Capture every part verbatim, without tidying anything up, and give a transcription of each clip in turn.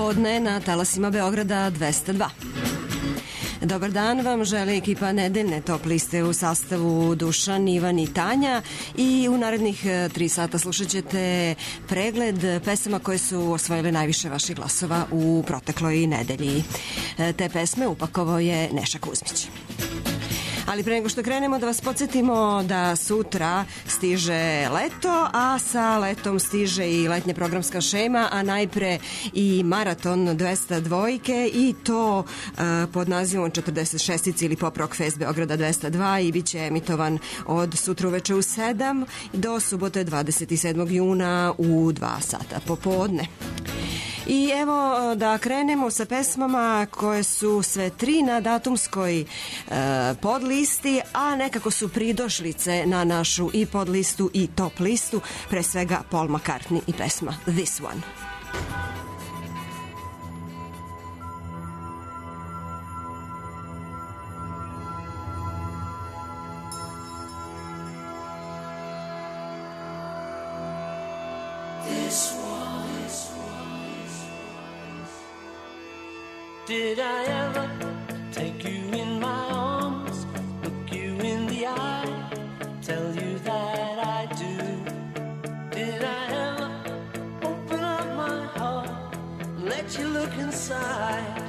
Popodne na talasima Beograda dvesta dva. Dobar dan vam želi ekipa nedeljne top liste u sastavu Dušan, Ivan i Tanja i u narednih tri sata slušat ćete pregled pesama koje su osvojile najviše vaših glasova u protekloj nedelji. Te pesme upakovao je Neša Kuzmić. Ali pre nego što krenemo da vas podsjetimo da sutra stiže leto, a sa letom stiže i letnja programska šema, a najpre i maraton dvesta dva i to uh, pod nazivom četrdeset šestici ili Pop Rock Fest Beograda dvesta dva i bit će emitovan od sutra uveče u sedam do subote dvadeset sedmog juna u dva sata popodne. I evo da krenemo sa pesmama koje su sve tri na datumskoj e, podlisti, a nekako su pridošlice na našu i podlistu i top listu, pre svega Paul McCartney i pesma This One. Did I ever take you in my arms, look you in the eye, tell you that I do? Did I ever open up my heart, let you look inside?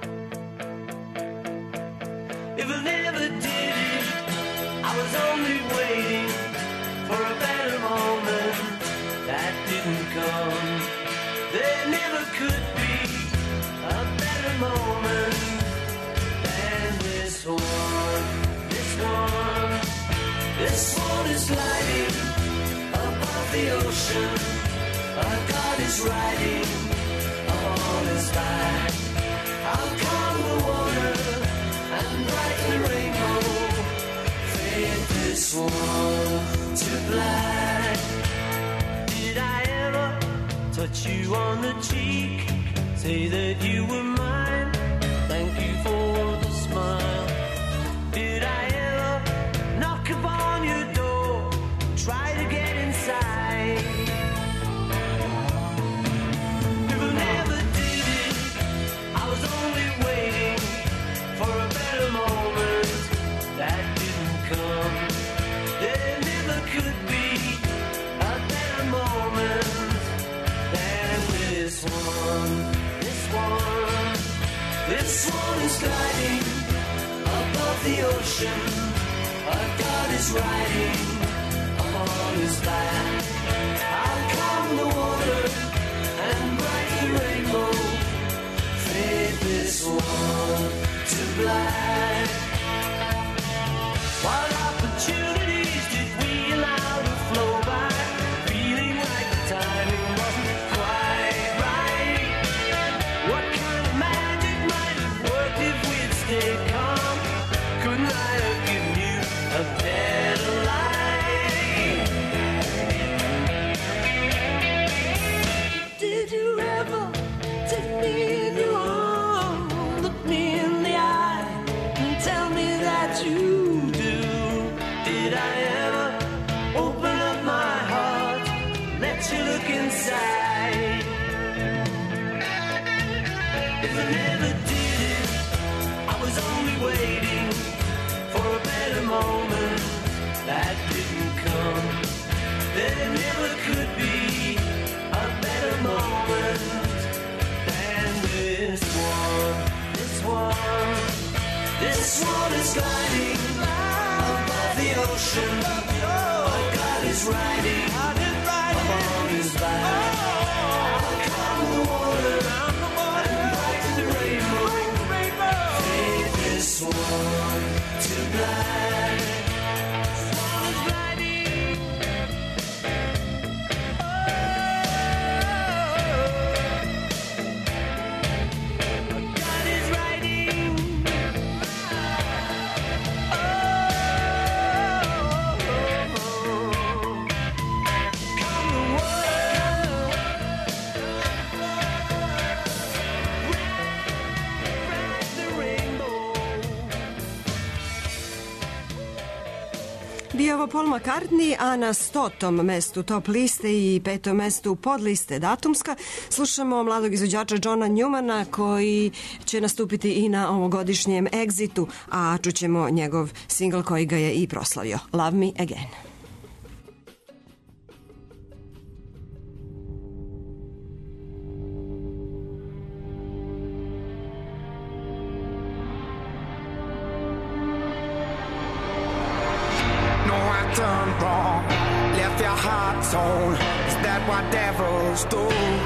If I never did it, I was only waiting for a better moment that didn't come. There never could be a better moment than this one, this one, this one is lighting above the ocean. A God is riding on his back. How calm the water and bright the rainbow fade this one to black. Did I ever touch you on the cheek? Say that you were mine, thank you for the smile. Did I ever knock upon your door, try to get inside? If I never did it, I was only waiting for a better moment that didn't come. There never could be a better moment than this one. This one is gliding above the ocean. A God is riding upon his back. How calm the water and bright the rainbow fade this one to black. What opportunities did we allow to flow by, feeling like the timing wasn't quite right? What kind of magic might have worked if we'd stayed calm? Couldn't I have given you a better life? Did you ever take me in your arms, look me in the eye, and tell me that you do? Did I ever open up my heart, let you look inside? If I never did it, I was only waiting for a better moment that didn't come. There never could be a better moment than this one, this one. This one is gliding above the ocean. A God is riding upon his back. How calm the water and bright the rainbow fade this one to black. Sun is riding. Oh, God is riding. Oh, oh, oh, oh. Bio ovo Paul McCartney, a na stotom mestu top liste i petom mestu pod liste datumska slušamo mladog izvođača Johna Newmana koji će nastupiti i na ovogodišnjem Exitu, a čućemo njegov singl koji ga je i proslavio, Love Me Again. Done wrong, left your heart torn. Is that what devils do?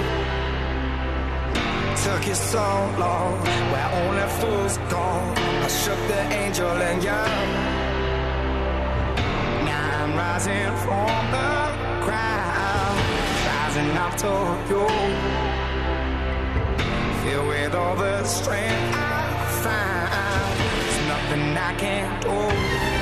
Took you so long, where only fools go. I shook the angel in you. Now I'm rising from the ground, rising up to you. Filled with all the strength I find, there's nothing I can't do.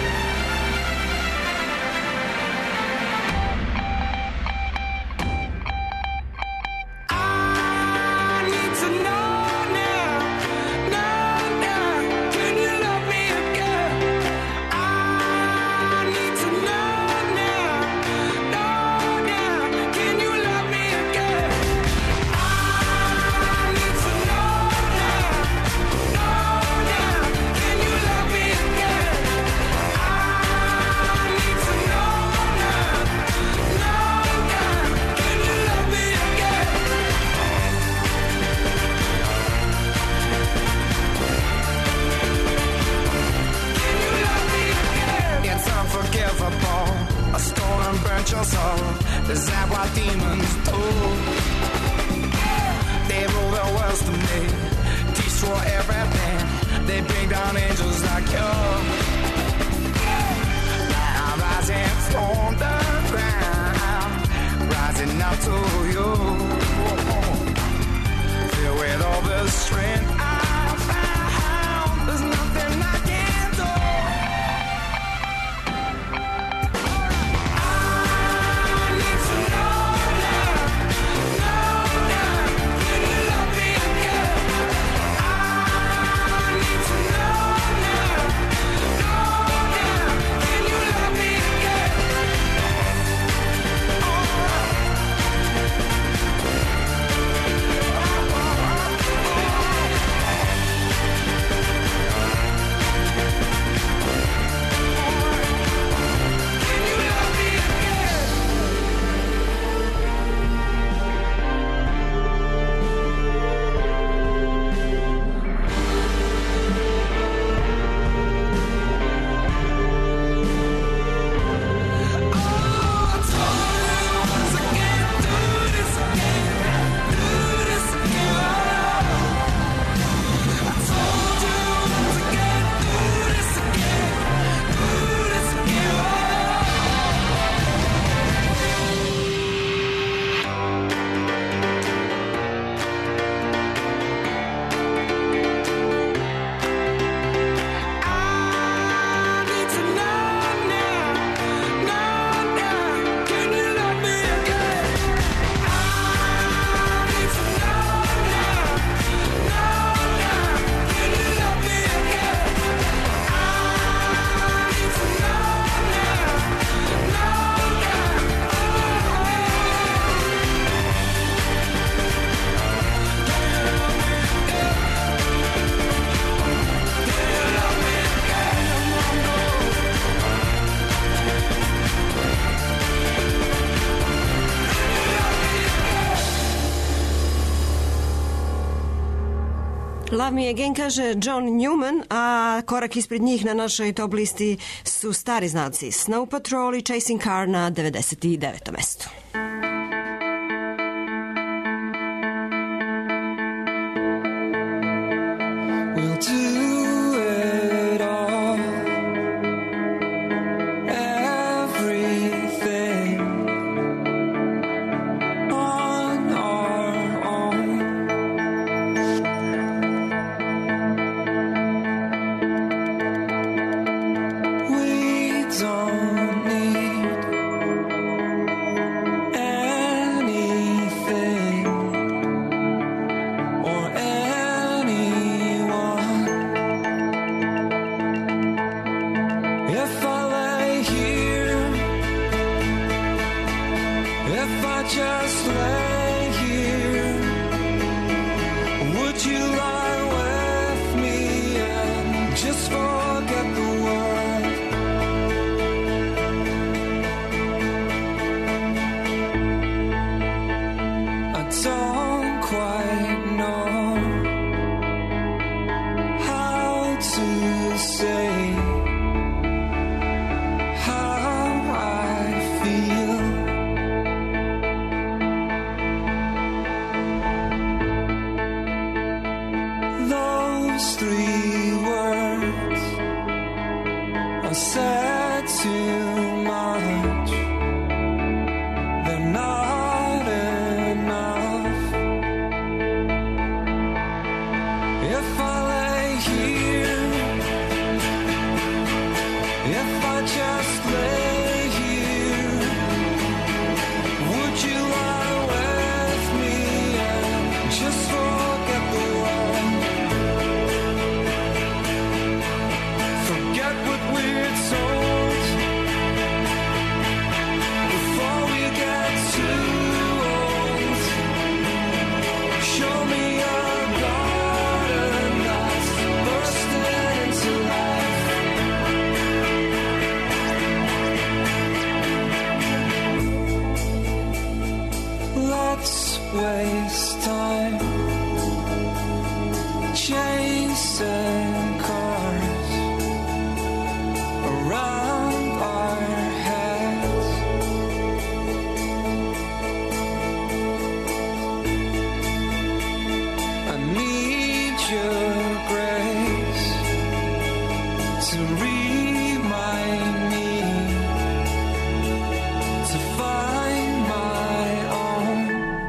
Your soul, is that what demons do? They rule the world to me, destroy everything. They bring down angels like you. Now I'm rising from the ground, rising up to you. Filled with all the strength I found, there's nothing I can't do. Love Me Again kaže John Newman, a korak ispred njih na našoj top listi su stari znalci Snow Patrol i Chasing Car na devedeset devetom mestu. We'll do it all, everything on our own. We don't need just lay here, would you lie with me and just forget the world? I don't quite know how to say three words are said too much, they're not enough. If I lay here, if I just lay here, would you lie with me and just forget the world? Waste time chasing cars around our heads. I need your grace to remind me to find my own.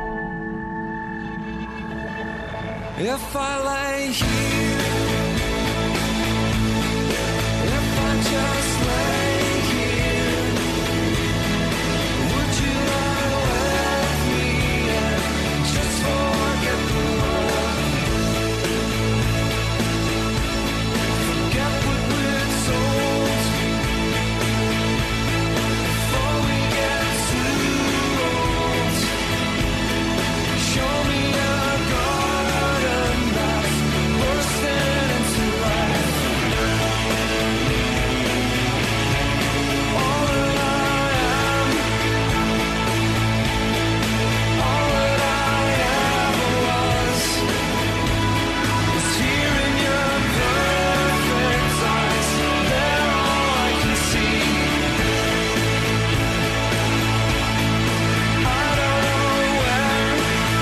If I lay here, if I just lay here, would you lie with me and just forget the world? Forget what we're told before we get too old. Show me a garden that's bursting into life. All that I am, all that I ever was, is here in your perfect eyes. They're all I can see. I don't know where,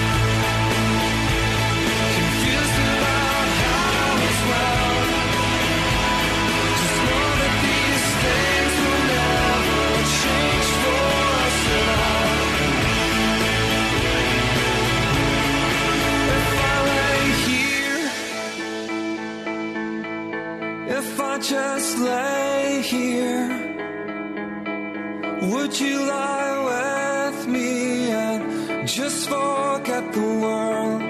confused about how as well. Just know that these things will never change for us at all. If I lay here, if I just lay here, would you lie with me and just forget the world?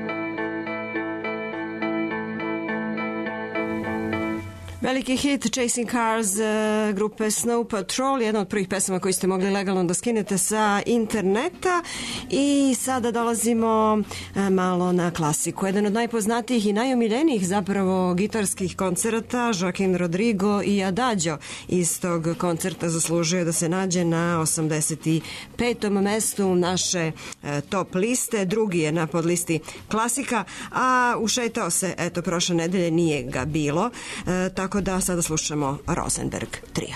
Veliki hit Chasing Cars uh, grupe Snow Patrol, jedna od prvih pesama koju ste mogli legalno da skinete sa interneta. I sada dolazimo uh, malo na klasiku. Jedan od najpoznatijih i najomiljenijih zapravo gitarskih koncerata, Joaquin Rodrigo i Adagio iz tog koncerta zaslužuje da se nađe na osamdeset petom mestu naše uh, top liste. Drugi je na podlisti klasika, a ušetao se, eto, prošle nedelje nije ga bilo, uh, tako da sada slušamo Rosenberg trio.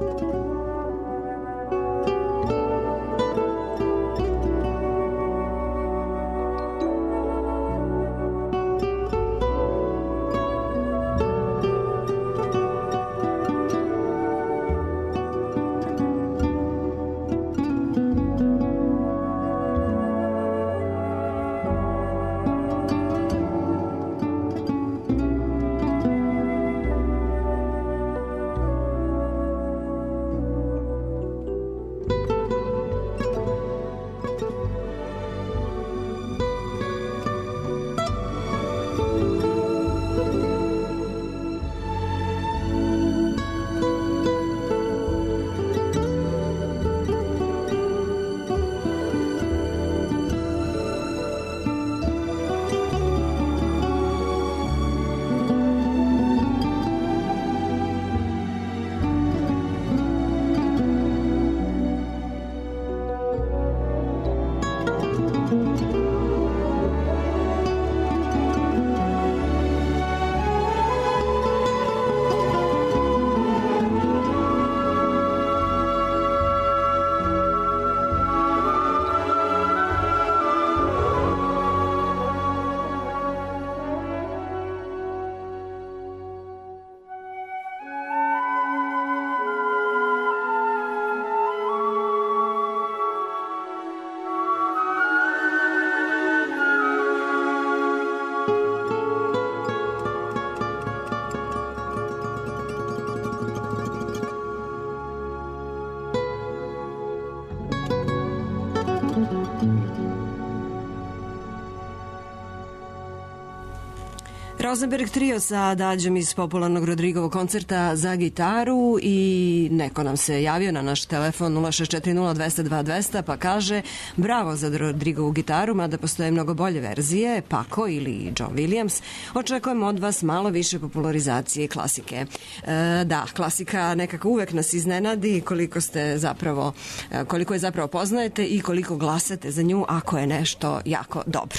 Rosenberg trio sa dađom iz popularnog Rodrigovog koncerta za gitaru i neko nam se javio na naš telefon nula šest četiri nula dva zero dva dva zero zero pa kaže bravo za Rodrigovu gitaru, mada postoje mnogo bolje verzije, Paco ili John Williams. Očekujem od vas malo više popularizacije klasike. E, da, klasika nekako uvek nas iznenadi koliko ste zapravo, koliko je zapravo poznajete i koliko glasate za nju ako je nešto jako dobro.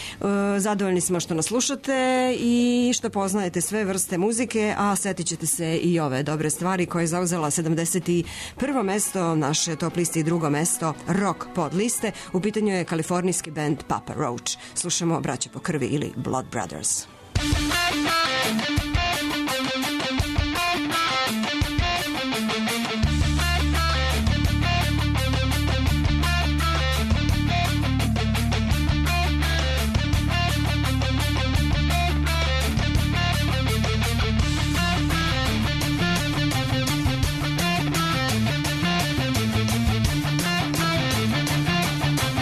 E, zadovoljni smo što nas slušate i što poznajete sve vrste muzike, a setit ćete se i ove dobre stvari koje je zauzela sedamdeset prvo mesto naše top liste i drugo mesto rock pod liste. U pitanju je kalifornijski band Papa Roach. Slušamo Braće po krvi ili Blood Brothers.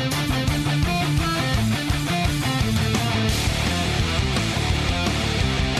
Thank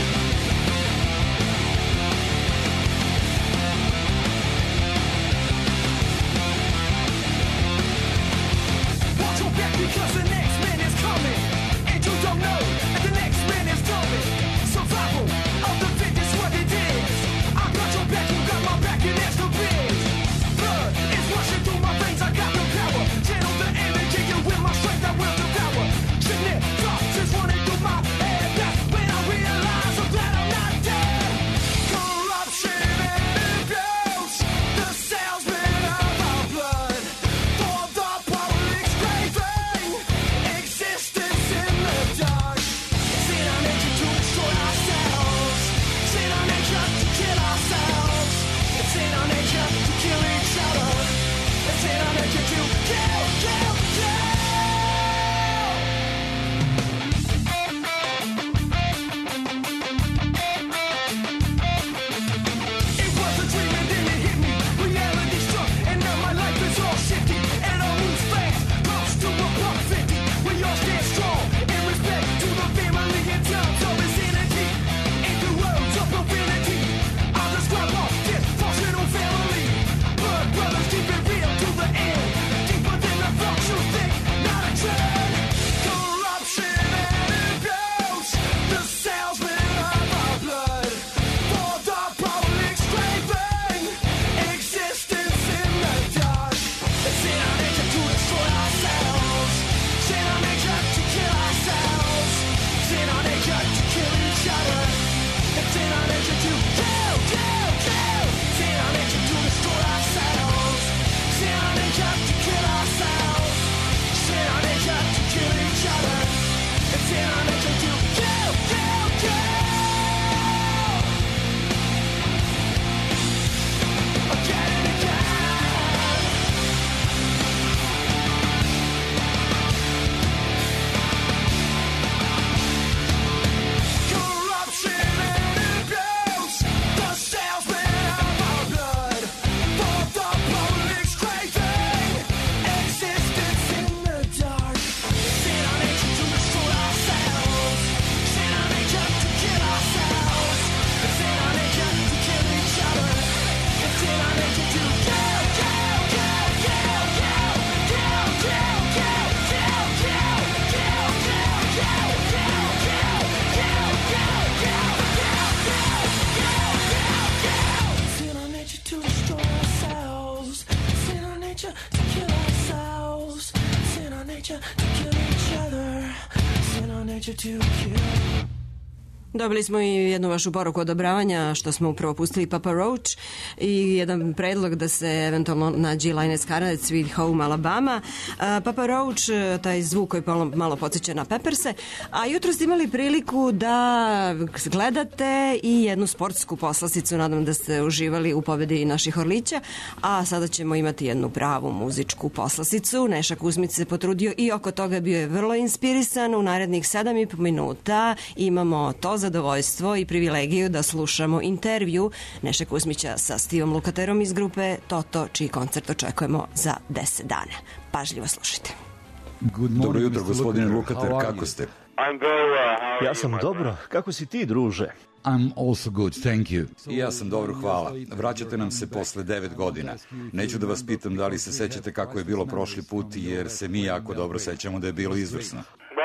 pressure to kill. Dobili smo i jednu vašu poruku odobravanja što smo upravo pustili Papa Roach i jedan predlog da se eventualno nađe Linus Karnec Sweet Home Alabama. Papa Roach, taj zvuk koji malo podsjeća na Pepperse, a jutro ste imali priliku da gledate i jednu sportsku poslasticu, nadam da ste uživali u pobedi naših Orlića, a sada ćemo imati jednu pravu muzičku poslasticu. Neša Kuzmić se potrudio i oko toga bio je vrlo inspirisan. U narednih sedam i po minuta imamo to zadovoljstvo i privilegiju da slušamo intervju Neše Kuzmića sa Stevom Lukaterom iz grupe Toto, čiji koncert očekujemo za deset dana. Pažljivo slušajte. Dobro jutro, gospodine Lukater, kako ste? Ja sam dobro, kako si ti, druže? I'm also good, thank you. I ja sam dobro, hvala. Vraćate nam se posle devet godina. Neću da vas pitam da li se sećate kako je bilo prošli put, jer se mi jako dobro sećamo da je bilo izvrsno.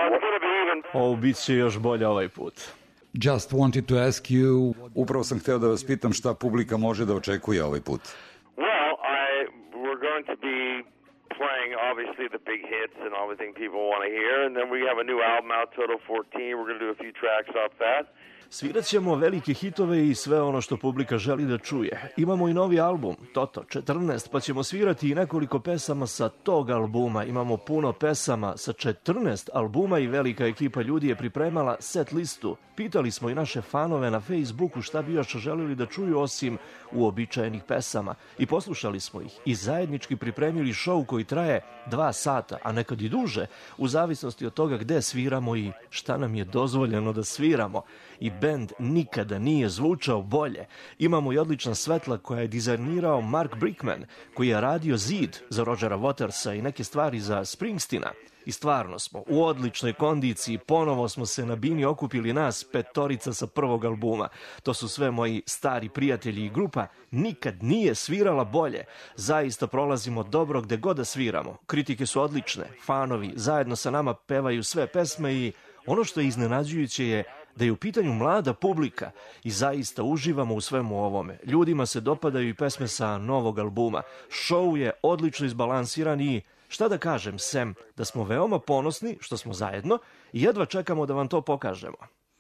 O, bit će još bolje ovaj put. Just wanted to ask you... Upravo sam hteo da vas pitam šta publika može da očekuje ovaj put. Well, I, we're going to be playing obviously the big hits and everything people want to hear, and then we have a new album out, Total fourteen. We're going to do a few tracks off that. Svirat ćemo velike hitove i sve ono što publika želi da čuje. Imamo i novi album, Toto četrnaest, pa ćemo svirati i nekoliko pesama sa tog albuma. Imamo puno pesama sa četrnaest albuma i velika ekipa ljudi je pripremala set listu. Pitali smo i naše fanove na Facebooku šta bi još želili da čuju osim uobičajenih pesama. I poslušali smo ih i zajednički pripremili šou koji traje dva sata, a nekad i duže, u zavisnosti od toga gde sviramo i šta nam je dozvoljeno da sviramo. I bend nikada nije zvučao bolje. Imamo i odlična svetla koja je dizajnirao Mark Brickman, koji je radio zid za Rogera Watersa i neke stvari za Springsteena. I stvarno smo u odličnoj kondiciji, ponovo smo se na bini okupili nas petorica sa prvog albuma. To su sve moji stari prijatelji i grupa nikad nije svirala bolje. Zaista prolazimo dobro gde god da sviramo. Kritike su odlične, fanovi zajedno sa nama pevaju sve pesme i ono što je iznenađujuće je da je u pitanju mlada publika i zaista uživamo u svemu ovome. Ljudima se dopadaju i pesme sa novog albuma. Show je odlično izbalansiran i šta da kažem, sem da smo veoma ponosni što smo zajedno i jedva čekamo da vam to pokažemo.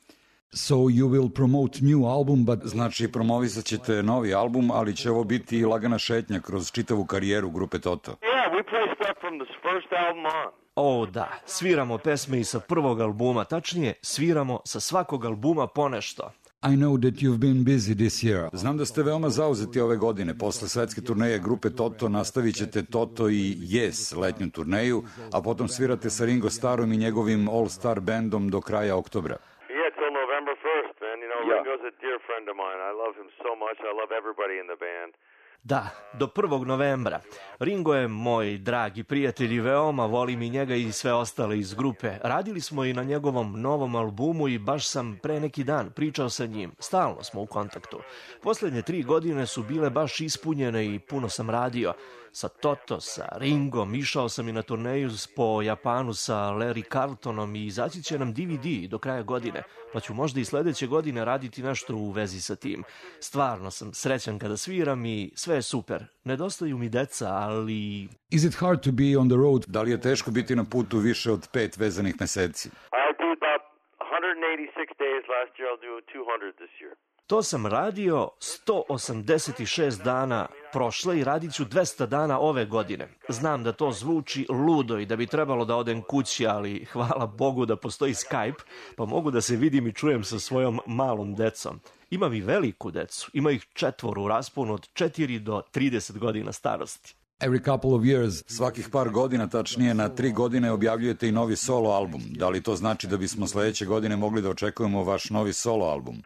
So you will promote new album, but... Znači, promovisat ćete novi album, ali će ovo biti i lagana šetnja kroz čitavu karijeru grupe Toto. Yeah, we play stuff from the first album on. O da, sviramo pesme i sa prvog albuma, tačnije sviramo sa svakog albuma ponešto. I know that you've been busy this year. Znam da ste veoma zauzeti ove godine. Posle svetske turneje grupe Toto nastavit ćete Toto i Yes letnju turneju, a potom svirate sa Ringo Starrom i njegovim All-Star bandom do kraja oktobra. Yeah, till November first, man. You know, yeah. Ringo's a dear friend of mine. I love him so much. I love everybody in the band. Da, do prvog novembra. Ringo je moj dragi prijatelj i veoma volim i njega i sve ostale iz grupe. Radili smo i na njegovom novom albumu i baš sam pre neki dan pričao sa njim. Stalno smo u kontaktu. Poslednje tri godine su bile baš ispunjene i puno sam radio. Sa Toto, sa Ringom, išao sam i na turneju po Japanu sa Larry Carltonom i izaći će nam D V D do kraja godine, pa ću možda i sledeće godine raditi nešto u vezi sa tim. Stvarno sam srećan kada sviram i sve je super. Nedostaju mi deca, ali... Is it hard to be on the road? Da li je teško biti na putu više od pet vezanih meseci? I do about one eighty-six days last year. I'll do two hundred this year. To sam radio sto osamdeset šest dana prošle i radit ću dvesta dana ove godine. Znam da to zvuči ludo i da bi trebalo da odem kući, ali hvala Bogu da postoji Skype, pa mogu da se vidim i čujem sa svojom malom decom. Imam i veliku decu, ima ih četvoro u rasponu od četiri do trideset godina starosti. Every couple of years, svakih par godina, tačnije na tri godine, objavljujete i novi solo album. Da li to znači da bismo sledeće godine mogli da očekujemo vaš novi solo album?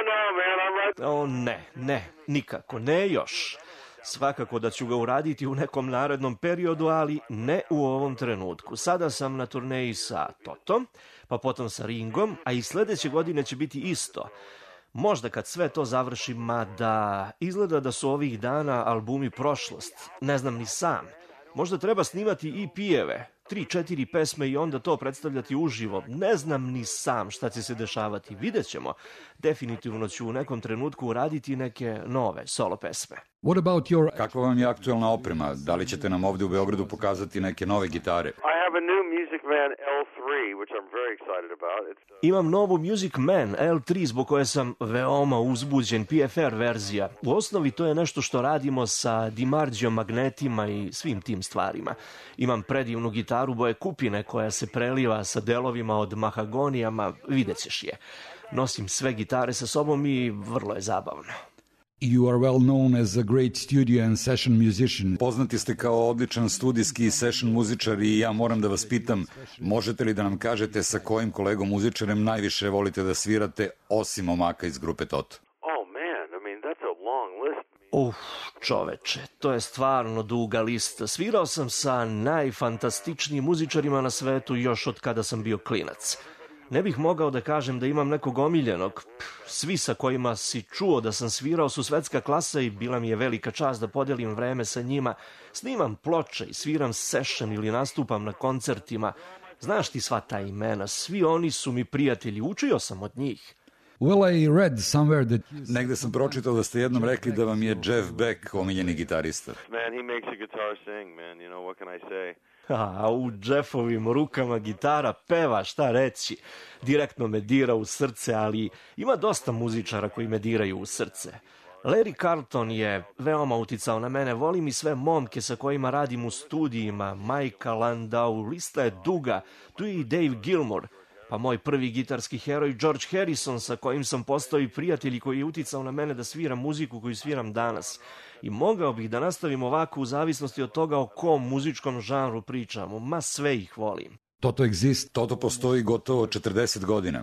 O ne, ne, nikako, ne još. Svakako da ću ga uraditi u nekom narednom periodu, ali ne u ovom trenutku. Sada sam na turneji sa Totom, pa potom sa Ringom, a i sledeće godine će biti isto. Možda kad sve to završim, mada izgleda da su ovih dana albumi prošlost. Ne znam ni sam. Možda treba snimati E P-eve, tri, četiri pesme i onda to predstavljati uživo. Ne znam ni sam šta će se dešavati. Vidjet ćemo. Definitivno ću u nekom trenutku uraditi neke nove solo pesme. What about your... Kakva vam je aktuelna oprema? Da li ćete nam ovde u Beogradu pokazati neke nove gitare? I have a new Music Man L three, which I'm very excited about. It's the... Imam novu Music Man L tri zbog koje sam veoma uzbuđen, P F R verzija. U osnovi to je nešto što radimo sa Dimarzio magnetima i svim tim stvarima. Imam predivnu gitaru boje kupine koja se preliva sa delovima od mahagonijama, vidjet ćeš je. Nosim sve gitare sa sobom i vrlo je zabavno. You are well known as a great studio and session musician. Poznati ste kao odličan studijski session muzičar i ja moram da vas pitam, možete li da nam kažete sa kojim kolegom muzičarem najviše volite da svirate osim momaka iz grupe Toto? Oh man, I mean that's a long list. Uf, čoveče, to je stvarno duga lista. Svirao sam sa najfantastičnijim muzičarima na svetu još od kada sam bio klinac. Ne bih mogao da kažem da imam nekog omiljenog. Svi sa kojima si čuo da sam svirao su svetska klasa i bila mi je velika čast da podelim vreme sa njima. Snimam ploče i sviram session ili nastupam na koncertima. Znaš ti sva ta imena, svi oni su mi prijatelji, učio sam od njih. Well, I read somewhere that... Negde sam pročitao da ste jednom rekli da vam je Jeff Beck omiljeni gitarista. Man, he makes a guitar sing, man. You know, what can I say? A u Jeffovim rukama gitara peva, šta reći. Direktno me dira u srce, ali ima dosta muzičara koji me diraju u srce. Larry Carlton je veoma uticao na mene, volim i sve momke sa kojima radim u studijima, Micah Landau, lista je duga, tu je i Dave Gilmour, pa moj prvi gitarski heroj George Harrison sa kojim sam postao i prijatelj i koji je uticao na mene da sviram muziku koju sviram danas. I mogao bih da nastavim ovako u zavisnosti od toga o kom muzičkom žanru pričamo, ma sve ih volim. Toto exist, Toto postoji gotovo četrdeset godina.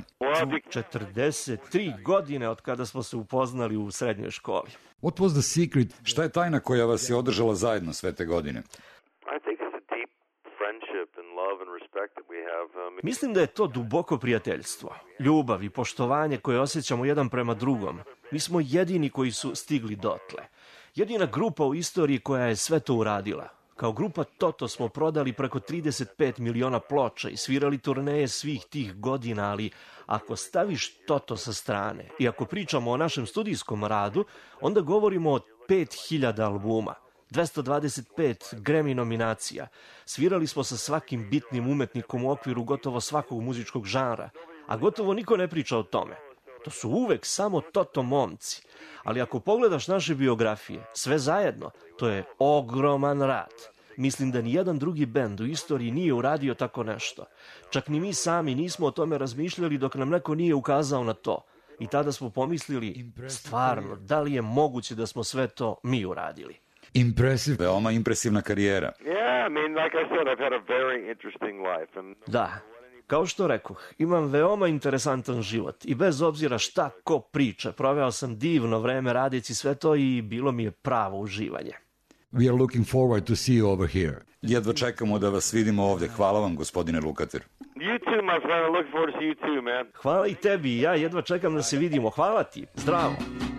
četrdeset tri godine od kada smo se upoznali u srednjoj školi. What was the secret? Šta je tajna koja vas je održala zajedno sve te godine? I think it's a deep friendship and love and respect that we have. Um, Mislim da je to duboko prijateljstvo, ljubav i poštovanje koje osjećamo jedan prema drugom. Mi smo jedini koji su stigli dotle. Jedina grupa u istoriji koja je sve to uradila. Kao grupa Toto smo prodali preko trideset pet miliona ploča i svirali turneje svih tih godina, ali ako staviš Toto sa strane i ako pričamo o našem studijskom radu, onda govorimo o pet hiljada albuma, dvesta dvadeset pet Grammy nominacija. Svirali smo sa svakim bitnim umetnikom u okviru gotovo svakog muzičkog žanra, a gotovo niko ne priča o tome. To su uvek samo Toto momci. Ali ako pogledaš naše biografije, sve zajedno, to je ogroman rad. Mislim da ni jedan drugi bend u istoriji nije uradio tako nešto. Čak ni mi sami nismo o tome razmišljali dok nam neko nije ukazao na to. I tada smo pomislili, stvarno, da li je moguće da smo sve to mi uradili? Impresiv, veoma impresivna karijera. yeah, I mean, like I said, I've had a very interesting life. And Da, kao što rekoh, imam veoma interesantan život i bez obzira šta ko priča, proveo sam divno vreme radeći sve to i bilo mi je pravo uživanje. We are looking forward to see you over here. Jedva čekamo da vas vidimo ovde. Hvala vam, gospodine Lukater. you too, my friend. I look forward to see you too, man. Hvala i tebi, ja jedva čekam da se vidimo. Hvala ti, zdravo.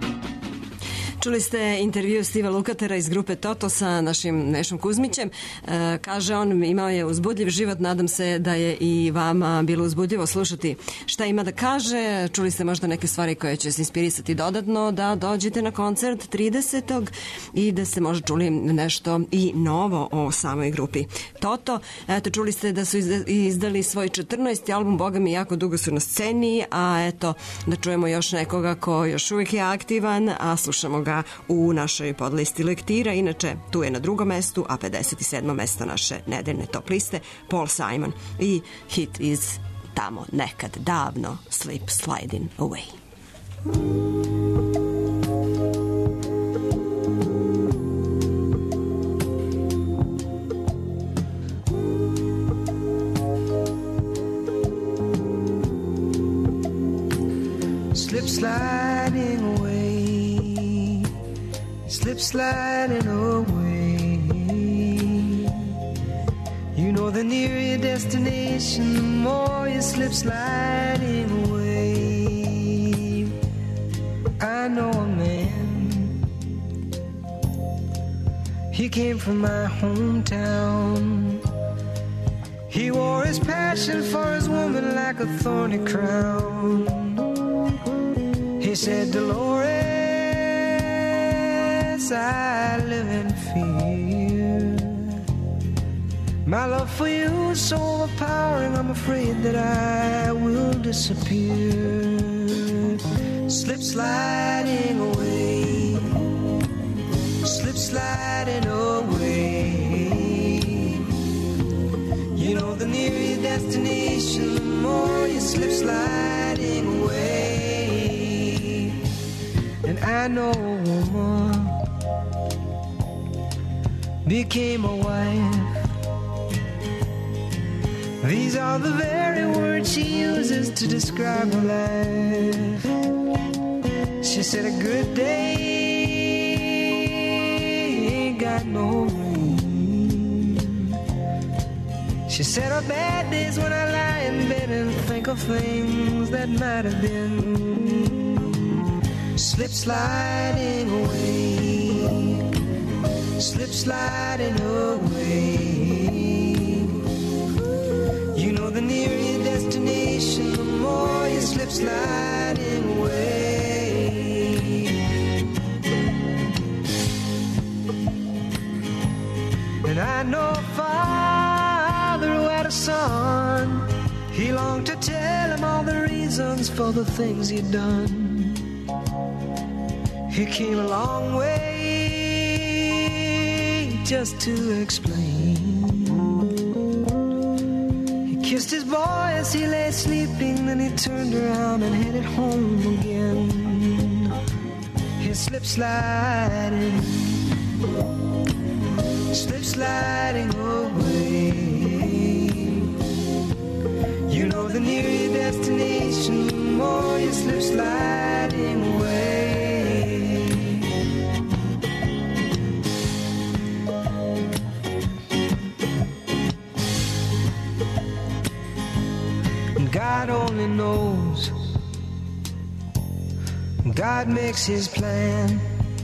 Čuli ste intervju Stiva Lukatera iz grupe Toto sa našim Nešom Kuzmićem. E, kaže on, imao je uzbudljiv život, nadam se da je i vama bilo uzbudljivo slušati šta ima da kaže. Čuli ste možda neke stvari koje će se inspirisati dodatno da dođete na koncert tridesetog i da ste možda čuli nešto i novo o samoj grupi Toto. Eto, čuli ste da su izdali svoj četrnaesti album, boga mi jako dugo su na sceni, a eto, da čujemo još nekoga ko još uvijek je aktivan, a slušamo ga u našoj podlisti lektira. Inače, tu je na drugom mestu, a pedeset sedmo mesto naše nedeljne top liste, Paul Simon i hit iz tamo nekad davno, Slip Sliding Away. Slip sliding away, slip sliding away. You know the nearer your destination, the more you slip sliding away. I know a man, he came from my hometown. He wore his passion for his woman like a thorny crown. He said, Dolores, I I live in fear. My love for you is so overpowering, I'm afraid that I will disappear. Slip sliding away, slip sliding away. You know the nearer your destination, the more you slip sliding away. And I know a woman became a wife. These are the very words she uses to describe her life. She said a good day ain't got no rain. She said her bad days when I lie in bed and think of things that might have been. Slip sliding away, slip sliding away. You know the nearer your destination, the more you slip sliding away. And I know a father who had a son. He longed to tell him all the reasons for the things he'd done. He came a long way just to explain. Kissed his boy as he lay sleeping, then he turned around and headed home again. He slip sliding, slip sliding away. You know the nearer your destination, the more you slip sliding away. God only knows. God makes his plan.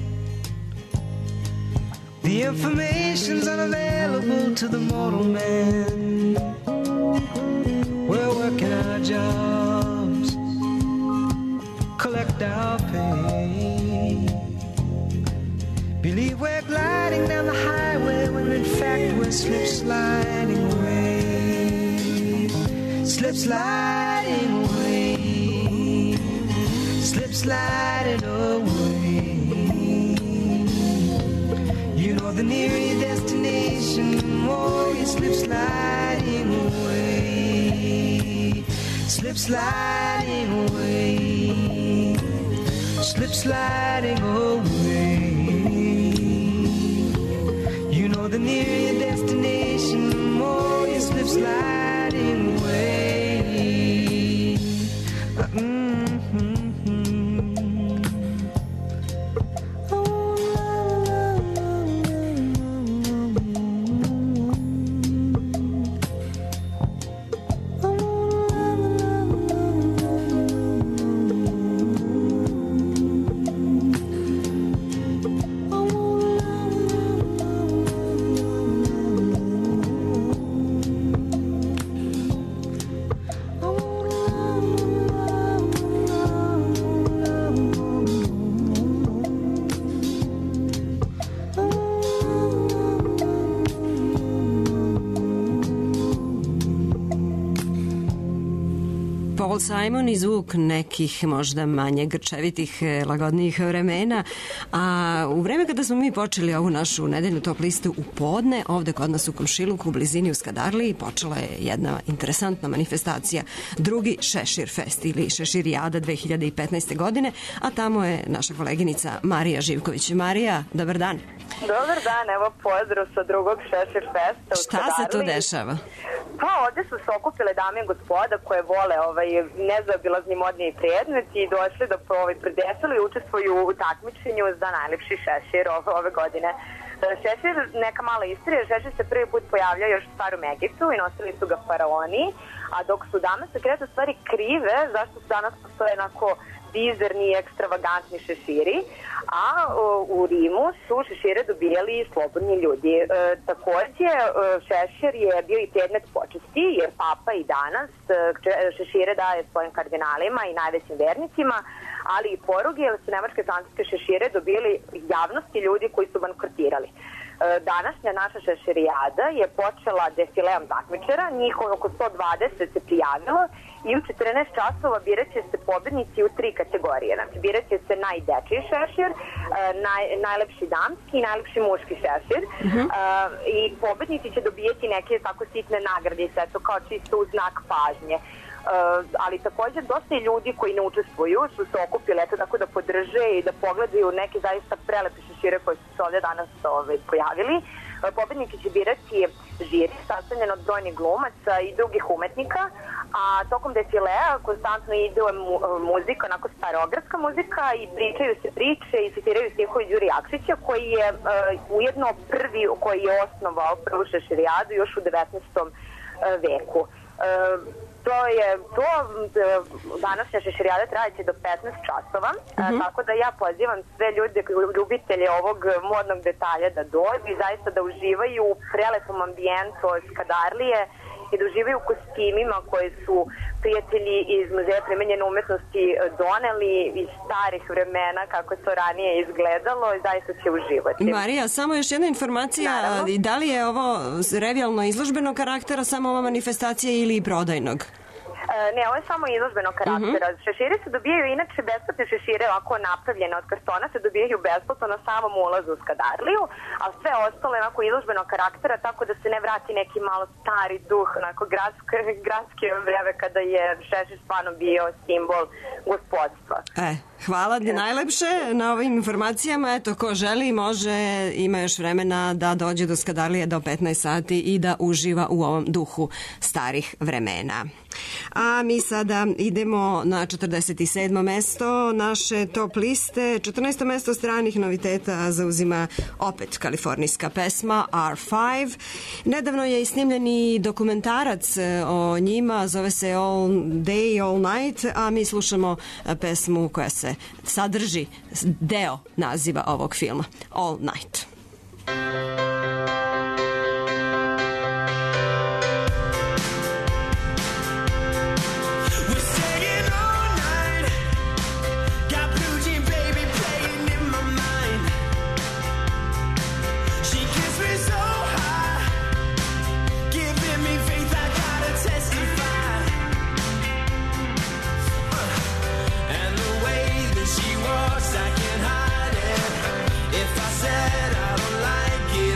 The information's unavailable to the mortal man. We're working our jobs, collect our pay. Believe we're gliding down the highway when in fact we're slip sliding away. Slip sliding away, slip sliding away. You know the nearer your destination, the more you slip sliding away. Slip sliding away, slip sliding away. You know the nearer your destination, the more you slip sliding away. Paul Simon i zvuk nekih možda manje grčevitih, lagodnijih vremena. A u vreme kada smo mi počeli ovu našu nedeljnu top listu u podne, ovde kod nas u komšiluku u blizini u Skadarliji počela je jedna interesantna manifestacija, drugi Šešir Fest ili Šeširijada dve hiljade petnaeste. godine, a tamo je naša koleginica Marija Živković. Marija, dobar dan. Dobar dan, evo pozdrav sa drugog Šešir Festa u Šta se tu dešava? Pa ovde su se okupile dame i gospoda koje vole ovaj, nezaobilazni modni predmet i došli da ovaj, predeselu i učestvuju u takmičenju za najlepši šešir ove, ove godine. Šešir, neka mala istorija, šešir se prvi put pojavlja još u Starom Egiptu i nosili su ga faraoni, a dok su danas sekrete stvari krive, zašto su danas postoje onako bizarni i ekstravagantni šeširi, a u Rimu su šešire dobijali slobodni ljudi. E, takođe, šešir je bio i predmet počasti, jer papa i danas šešire daje svojim kardinalima i najvećim vernicima, ali i poruge, jer su nemačke francuske šešire dobili javnosti ljudi koji su bankrotirali. Današnja naša šeširijada je počela defileom takmičara, njih oko sto dvadeset se prijavilo i u četrnaest časova birat će se pobednici u tri kategorije. Znači, birat će se najdečiji šešir, naj, najlepši damski i najlepši muški šešir. Uh-huh. I pobednici će dobijeti neke tako sitne nagradice, eto kao čisto u znak pažnje. Uh, ali također dosta i ljudi koji ne učestvuju su se okupili eto tako da podrže i da pogledaju neke zaista prelepe šešire koje su se ovdje danas ovaj, pojavili. Uh, pobednike će birati žiri sastavljen od brojnih glumaca i drugih umetnika, a tokom defilea konstantno ide mu, muzika, onako starogradska muzika i pričaju se priče i citiraju stihovi Đuri Jakšića koji je uh, ujedno prvi koji je osnovao prvu šeširijadu još u devetnaestom veku. Uh, To je to, današnja šeširijada trajeće do petnaest časova, uh-huh. tako da ja pozivam sve ljude, ljubitelje ovog modnog detalja da dođu i zaista da uživaju u prelepom ambijentu Skadarlije i da uživaju u kostimima koje su prijatelji iz Muzeja primenjene umetnosti doneli iz starih vremena kako je to ranije izgledalo i zaista će uživati. Marija, samo još jedna informacija, naravno. Da li je ovo revijalno izložbenog karaktera samo ova manifestacija ili prodajnog? Ne, ovo je samo izložbenog karaktera. Uh-huh. Šešire se dobijaju, inače besplatne šešire ovako napravljene od kartona se dobijaju besplatno na samom ulazu u Skadarliju, a sve ostalo je onako izložbenog karaktera, tako da se ne vrati neki malo stari duh, onako gradske, gradske vreme kada je šešir stvarno bio simbol gospodstva. E, hvala ti najlepše na ovim informacijama. Eto, ko želi može, ima još vremena da dođe do Skadarlije do petnaest sati i da uživa u ovom duhu starih vremena. A mi sada idemo na četrdeset sedmo mesto naše top liste. četrnaesto mesto stranih noviteta zauzima opet kalifornijska pesma R pet. Nedavno je snimljen i dokumentarac o njima, zove se All Day, All Night, a mi slušamo pesmu koja se sadrži deo naziva ovog filma, All Night. If I said I don't like it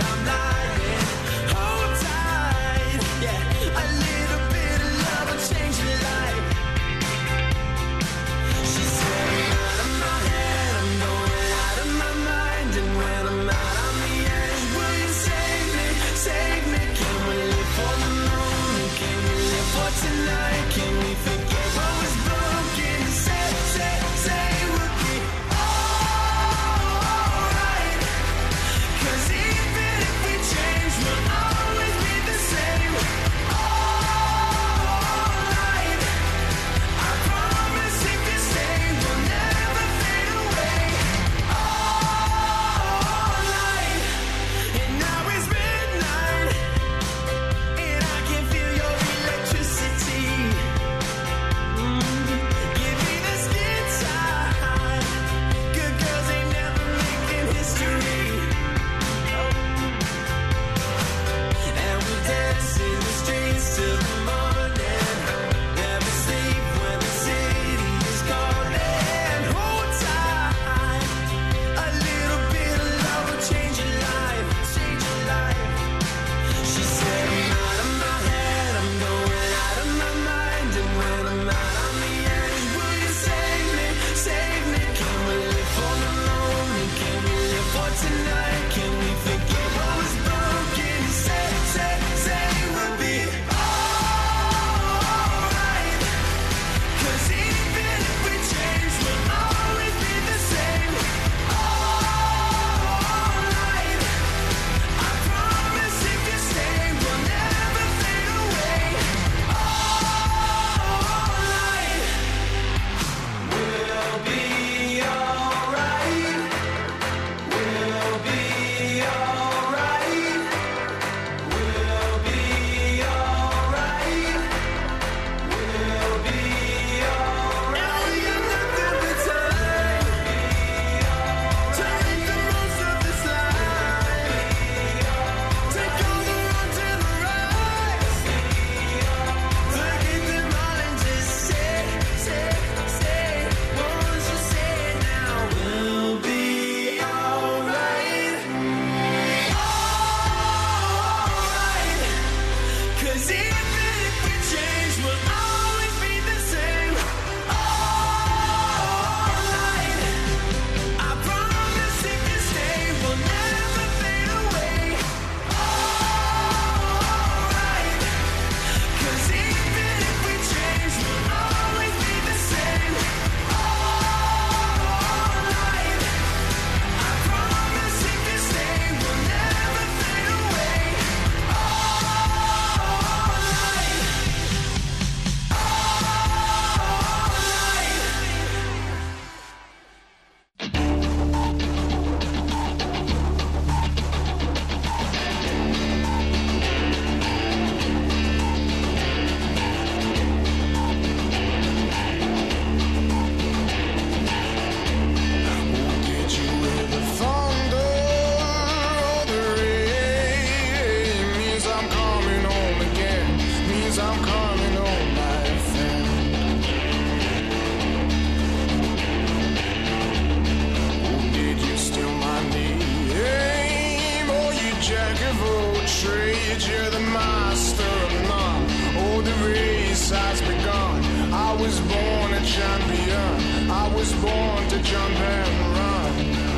jack of all trades, you're the master of none. Oh, the race has begun. I was born a champion. I was born to jump and run.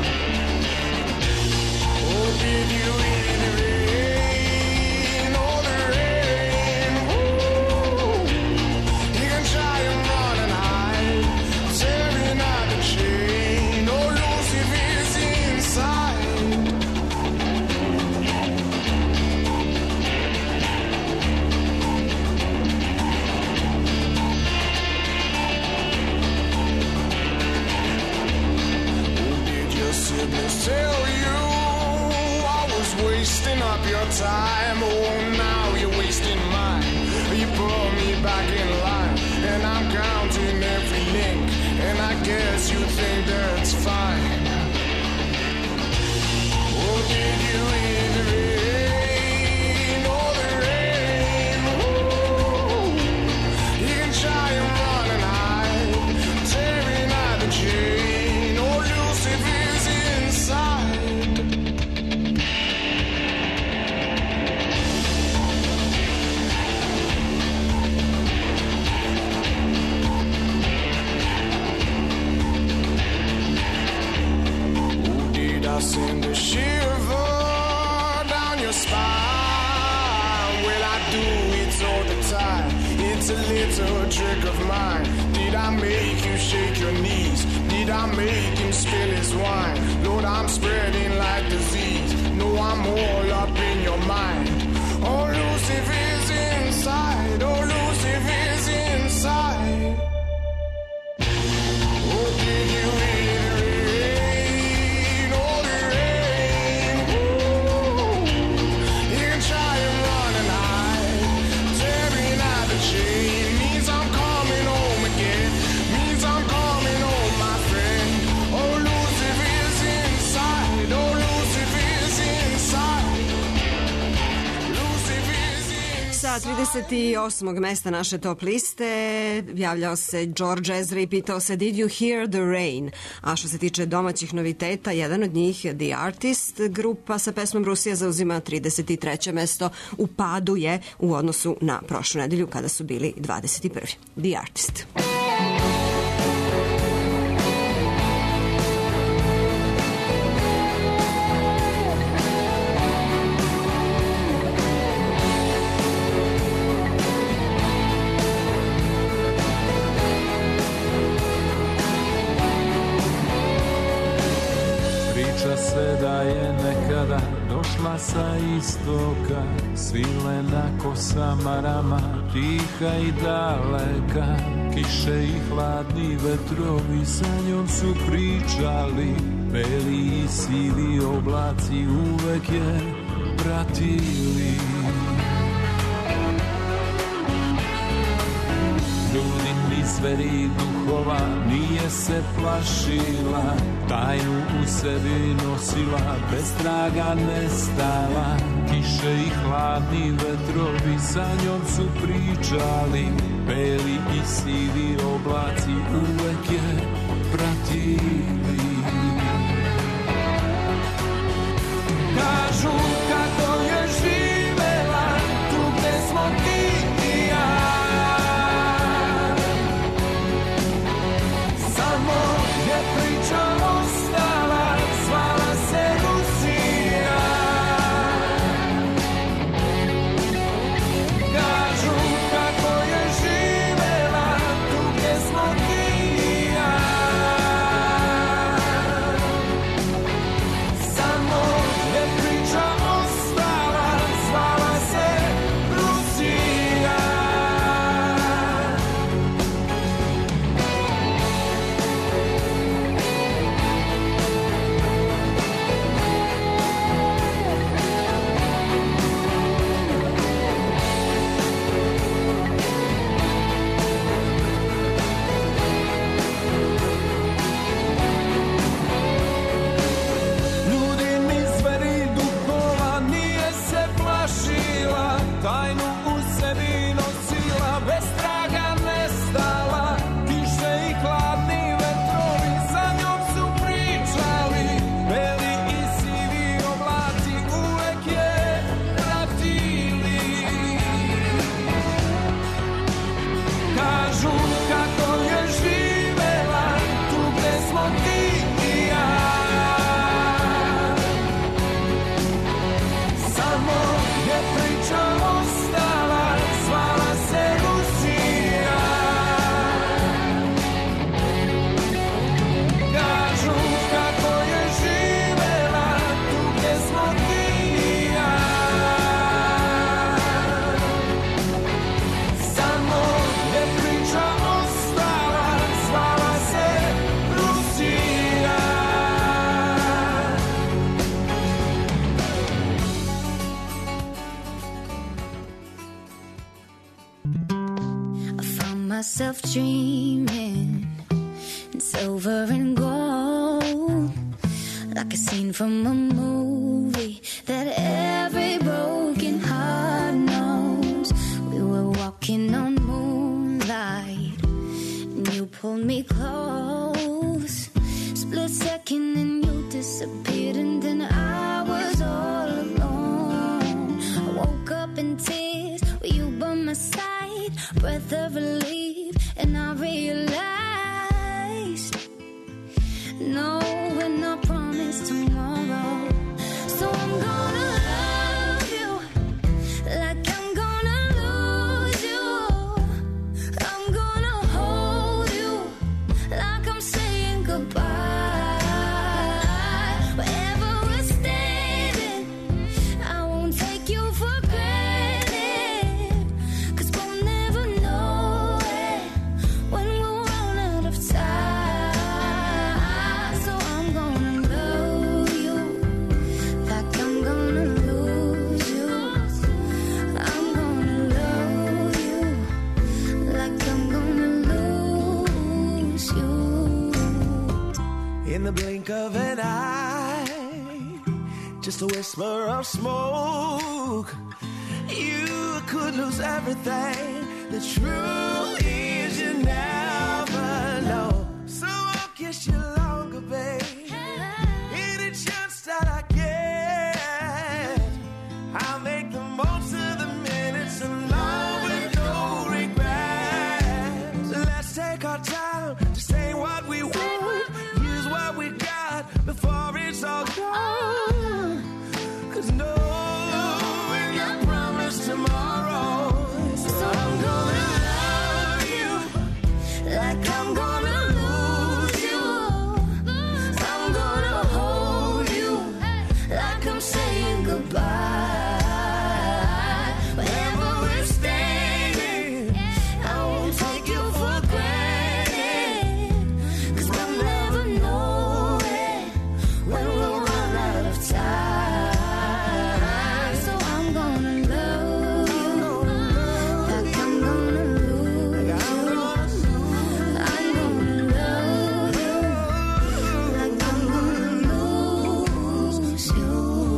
Oh, did you hear the rain? Oh, the rain. Ooh. You can try and run and hide, tearing at the chain. Oh, Lucifer's inside. Sickness tell you I was wasting up your time. Oh, now you're wasting mine. You put me back in line, and I'm counting every link, and I guess you think that's fine. Oh, did you hear the rain? Oh, the rain. Ooh. You can try and run and hide, tearing at the chain. Oh, Lucifer's inside. Oh, did I send a shiver down your spine? Well, I do it all the time. It's a little trick of mine. Did I make you shake your knees? Did I make him spill his wine? Lord, I'm spreading like disease. No, I'm all up in your mind. Oh, Lucifer's inside. Oh, Lucifer's inside. Oh, did you hear the rain? Oh, the rain. Ooh. You can try and run and hide, tearing at the chain. Means I'm coming home again. Means I'm coming home, my friend. Oh, Lucifer's inside. Oh, Lucifer's inside. Lucifer's inside. Sa trideset osmog mesta naše top liste javljao se George Ezra i pitao se Did you hear the rain? A što se tiče domaćih noviteta, jedan od njih, The Artist, grupa sa pesmom Rusija zauzima trideset treće mesto, u padu je u odnosu na prošlu nedelju kada su bili dvadeset prvi. The Artist. Priča se da je nekada došla sa istoka, svilena kosa marama, tiha i daleka. Kiše i hladni vetrovi sa njom su pričali, beli i sivi oblaci uvek je pratili. Ljudi ni zveri duhova nije se plašila, tajnu u sebi nosila, bez traga nestala. Kiše i hladni vetrovi sa njom su pričali, beli i sivi oblaci uvek je pratili. Kažu kako je živela tu gde smo ti i ja, samo je priča ostala, zvala se Rusija. Kažu kako je živela tu gde smo ti i ja. myself dreaming in silver and gold, like a scene from a movie that every broken heart knows. We were walking on moonlight and you pulled me close. Split second and you disappeared, and then I was all alone. I woke up in tears with you by my side, breath of relief, and I realized no, we're not promised tomorrow. So I'm gonna love you like I'm gonna lose you. I'm gonna hold you like I'm saying goodbye. Wherever we're standing, I won't take you for granted, 'cause we'll never know it when we'll run out of time. So I'm gonna love you like I'm gonna lose you. I'm gonna love you like I'm gonna lose you. In the blink of an eye, just a whisper of smoke, you could lose everything. The truth is you never know. So I'll kiss you longer, babe. Any chance that I get, I'll make the most of the minutes alone with no regrets. Let's take our time to say what we want, use what we got before it's all gone. 'Cause no, we're not promised tomorrow. So I'm gonna love you like I'm gonna lose you. I'm gonna hold you like I'm saying goodbye. Wherever we're standing, I won't take you for granted, 'cause we'll never know it when we'll run out of time. So I'm gonna love you like I'm gonna lose you. I'm gonna love you like I'm gonna lose you.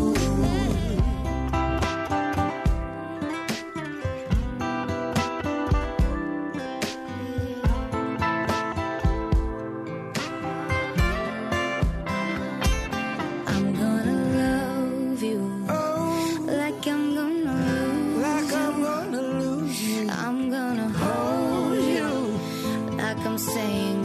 I'm gonna love you like I'm gonna lose like I'm gonna lose you. I'm gonna hold you like I'm saying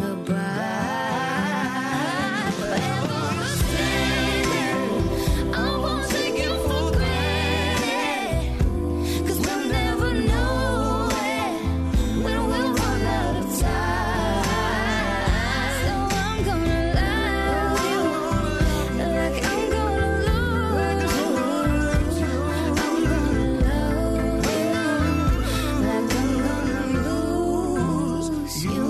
goodbye. Wherever we're standing, I won't take you for granted, 'cause we'll never know it when we'll run out of time. So I'm gonna love you like I'm gonna lose you. I'm gonna love you like I'm gonna lose you.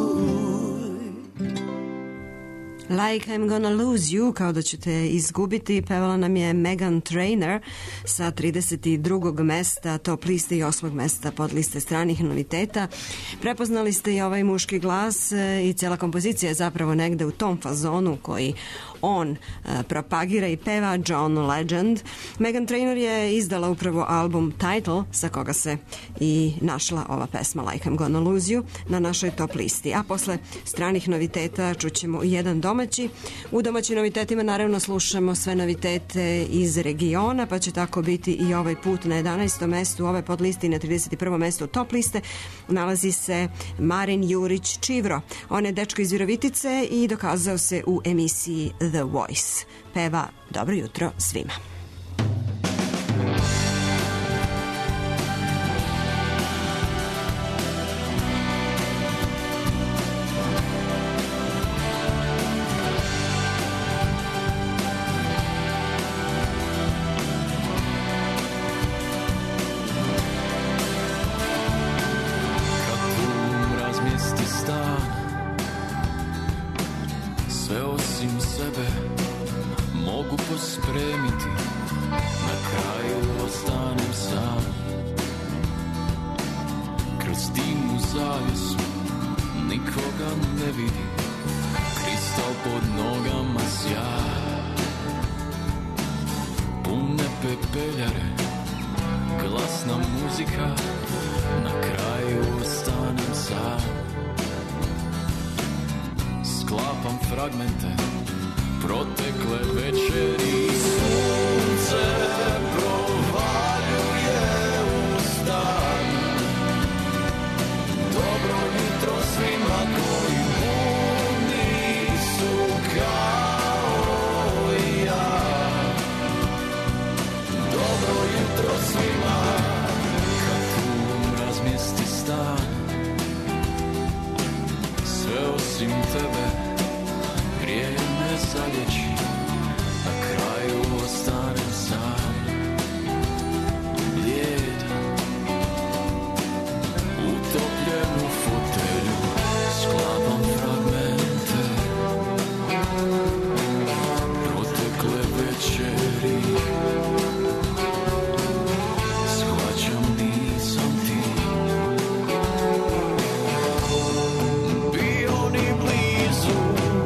Like I'm Gonna Lose You, kao da ćete izgubiti, pevala nam je Meghan Trainor sa trideset drugog mesta top liste i osmog mesta pod liste stranih noviteta. Prepoznali ste i ovaj muški glas e, i cela kompozicija je zapravo negde u tom fazonu koji on e, propagira i peva, John Legend. Meghan Trainor je izdala upravo album Title, sa koga se i našla ova pesma Like I'm Gonna Lose You na našoj top listi. A posle stranih noviteta čućemo i jedan domaći. U domaćim novitetima naravno slušamo sve novitete iz regiona, pa će tako biti i ovaj put na jedanaestom mestu ove podliste i na trideset prvom mestu top liste nalazi se Marin Jurić Čivro. On je dečko iz Virovitice i dokazao se u emisiji The Voice. Peva Dobro jutro svima. Sve osim sebe mogu pospremiti, na kraju ostanem sam. Kroz kroz dimnu zavjesu nikoga ne vidim, kristal pod nogama sja. Pune pepeljare, glasna muzika, na kraju ostanem sam. Sklapam fragmente protekle večeri. Sunce provaljuje u stan. Dobro jutro svima koji budni su kao i ja. Dobro jutro svima. Kad tu razmjesti stan, sve osim tebe vrijeme zalječi, na kraju ostanem sam, blijedan, utopljen u fotelju, sklapam fragmente protekle večeri. Shvaćam nisam ti bio ni blizu.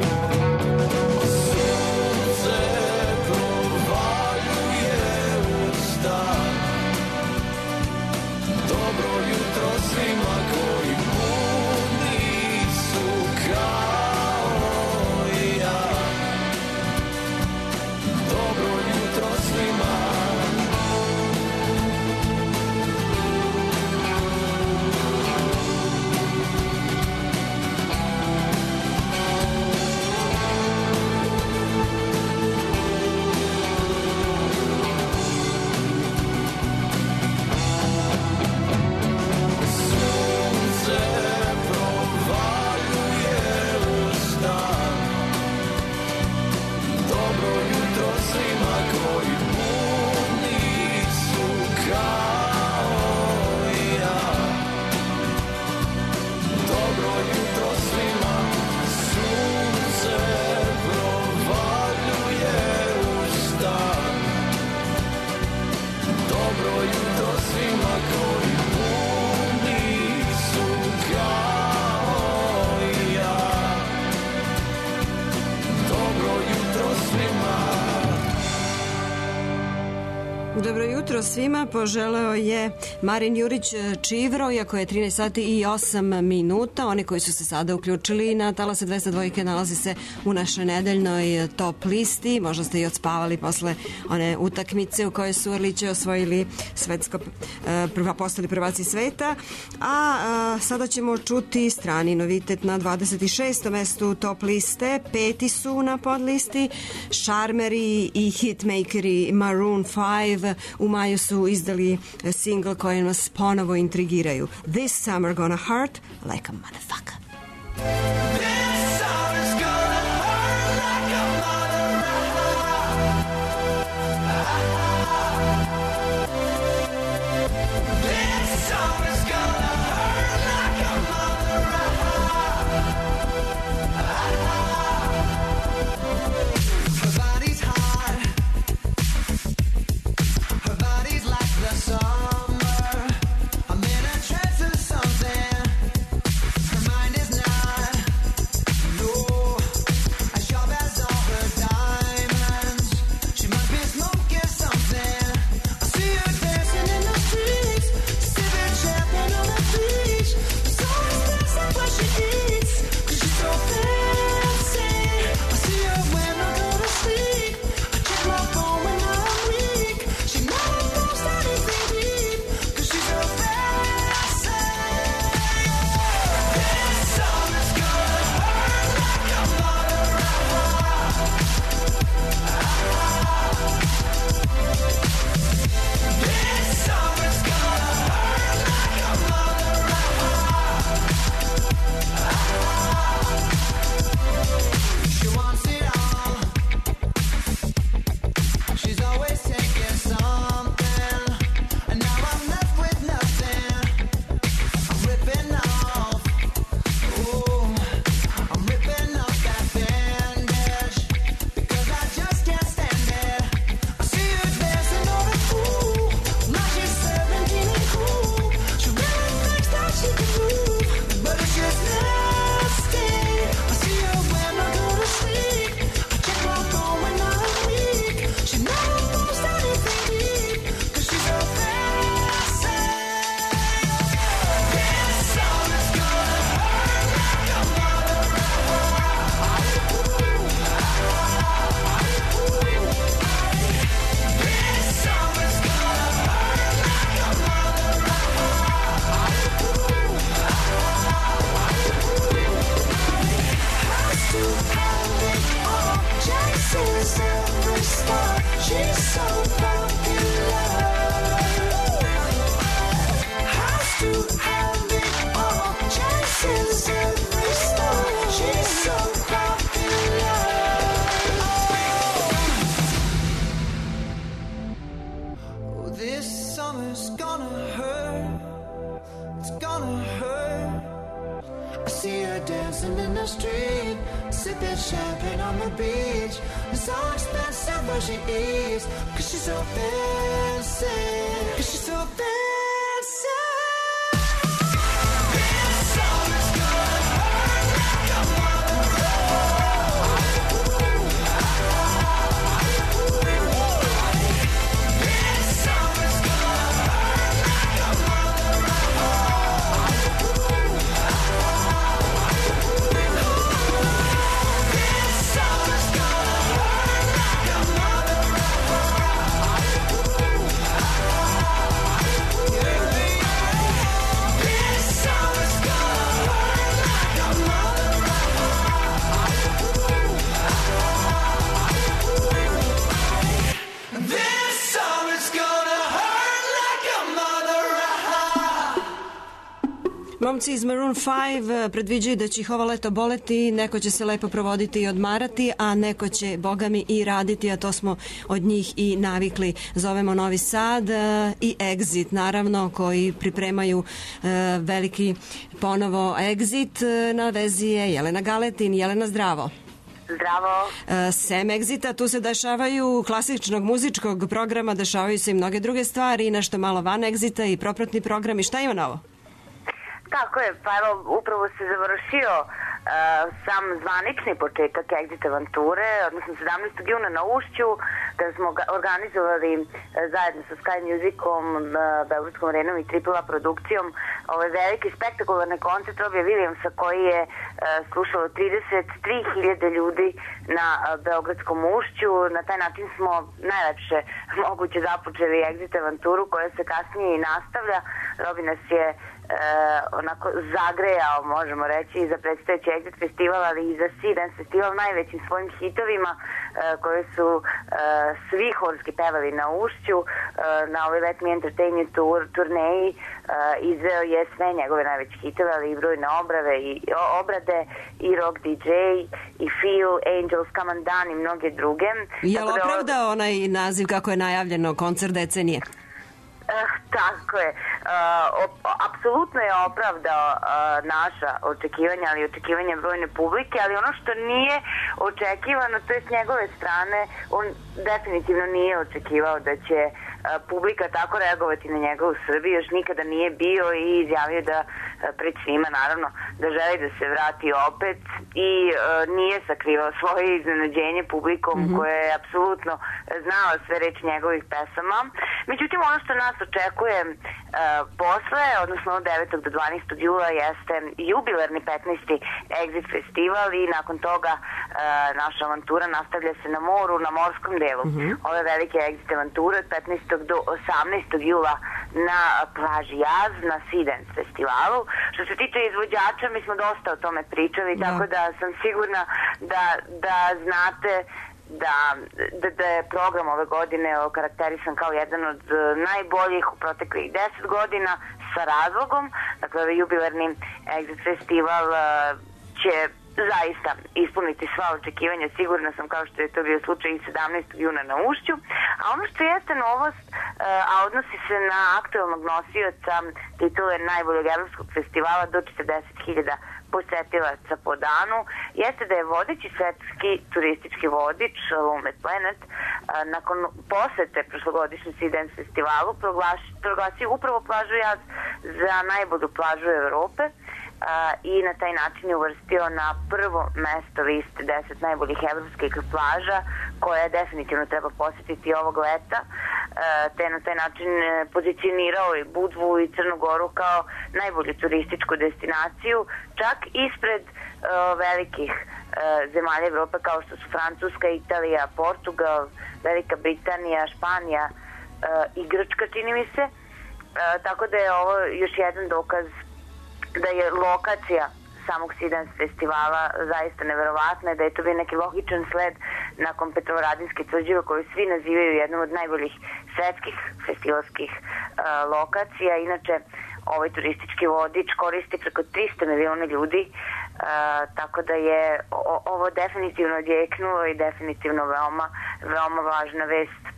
Dobro jutro svima, poželeo je Marin Jurić Čivro, iako je trinaest sati i osam minuta. Oni koji su se sada uključili na talase dvesta dva nalazi se u našoj nedeljnoj top listi. Možda ste i odspavali posle one utakmice u kojoj su Orliće osvojili svetsko, prva, postali prvaci sveta. A, a sada ćemo čuti strani novitet na dvadeset šestom mestu top liste. Peti su na podlisti Šarmeri i hitmakeri Maroon five. U maju su izdali single koji nas ponovo intrigiraju. This summer gonna hurt like a motherfucker. This summer's gonna hurt like a motherfucker. This summer's gonna hurt like a motherfucker. Her body's hot. Her body's like the summer. I'm in a trance of something. Her mind is not. This summer's gonna hurt. It's gonna hurt. I see her dancing in the street, sipping champagne on the beach. It's so expensive what she eats, cause she's so fancy, cause she's so fancy. This summer's gonna hurt like a This summer's gonna hurt like a Momci iz Maroon five predviđaju da će ih ovo leto boleti, neko će se lepo provoditi i odmarati, a neko će, bogami, i raditi, a to smo od njih i navikli. Zovemo Novi Sad i Exit, naravno, koji pripremaju veliki ponovo Exit. Na vezi je Jelena Galetin. Jelena, zdravo. Zdravo. Sem Exita, tu se dešavaju klasičnog muzičkog programa, dešavaju se i mnoge druge stvari, nešto malo van Exita i propratni program. I šta ima novo? Tako je, pa evo, upravo se završio uh, sam zvanični početak Exit avanture, odnosno sedamnaestog juna na Ušću, kada smo organizovali uh, zajedno sa Sky Musicom, uh, Beogradskom arenom i Triple A produkcijom ovaj veliki spektakularni koncert Robija Williamsa koji je uh, slušalo trideset tri hiljade ljudi na uh, Beogradskom Ušću. Na taj način smo najlepše moguće započeli Exit avanturu koja se kasnije i nastavlja. Robi nas je E, onako zagrejao, možemo reći, za predstojeći Exit festival, ali i za Sea Dance festival najvećim svojim hitovima e, koje su e, svi horski pevali na Ušću. E, na ovoj Let Me Entertain You tour, turneji e, izveo je sve njegove najveće hitove, ali i brojne obrave i o, obrade i Rock D J i Feel, Angels, Come Undone i mnoge druge. Je li opravdao onaj naziv kako je najavljeno, koncert decenije? Eh, tako je. Uh, apsolutno je opravdao uh, naša očekivanja, ali očekivanja brojne publike, ali ono što nije očekivano, to je s njegove strane, on definitivno nije očekivao da će uh, publika tako reagovati na njega u Srbiji, još nikada nije bio i izjavio da uh, pred svima, naravno, da želi da se vrati opet i uh, nije sakrivao svoje iznenađenje publikom mm-hmm. koje je apsolutno znala sve reči njegovih pesama. Međutim, ono što nas očekuje uh, posle, odnosno od devetog do dvanaestog jula jeste jubilarni petnaesti Exit festival i nakon toga uh, naša avantura nastavlja se na moru, na morskom delu. Mm-hmm. Ove velike Exit avanture od petnaestog do osamnaestog jula na plaži Jaz, na Sea Dance festivalu. Što se tiče izvođača, mi smo dosta o tome pričali, da. Tako da sam sigurna da, da znate Da, da, da je program ove godine okarakterisan kao jedan od najboljih u proteklih deset godina sa razlogom. Dakle, ovaj jubilarni Exit festival uh, će zaista ispuniti sva očekivanja, sigurna sam, kao što je to bio slučaj i sedamnaestog juna na Ušću. A ono što jeste novost, uh, a odnosi se na aktuelnog nosioca titule najboljeg evropskog festivala do četrdeset hiljada posetilaca po danu, jeste da je vodeći svetski turistički vodič Lumet Planet nakon posete prošlogodišnjem Sea Dance festivalu proglasio upravo plažu Jaz za najbolju plažu Evrope i na taj način je uvrstio na prvo mesto liste deset najboljih evropskih plaža koje definitivno treba posetiti ovog leta, te na taj način pozicionirao i Budvu i Crnu Goru kao najbolju turističku destinaciju, čak ispred uh, velikih uh, zemalja Evrope kao što su Francuska, Italija, Portugal, Velika Britanija, Španija uh, i Grčka, čini mi se. Uh, tako da je ovo još jedan dokaz da je lokacija samog Sea Dance festivala zaista neverovatna, da je to bio neki logičan sled nakon Petrovaradinske tvrđave koju svi nazivaju jednom od najboljih svetskih festivalskih uh, lokacija. Inače, ovaj turistički vodič koristi preko trista miliona ljudi, uh, tako da je o, ovo definitivno odjeknulo i definitivno veoma, veoma važna vest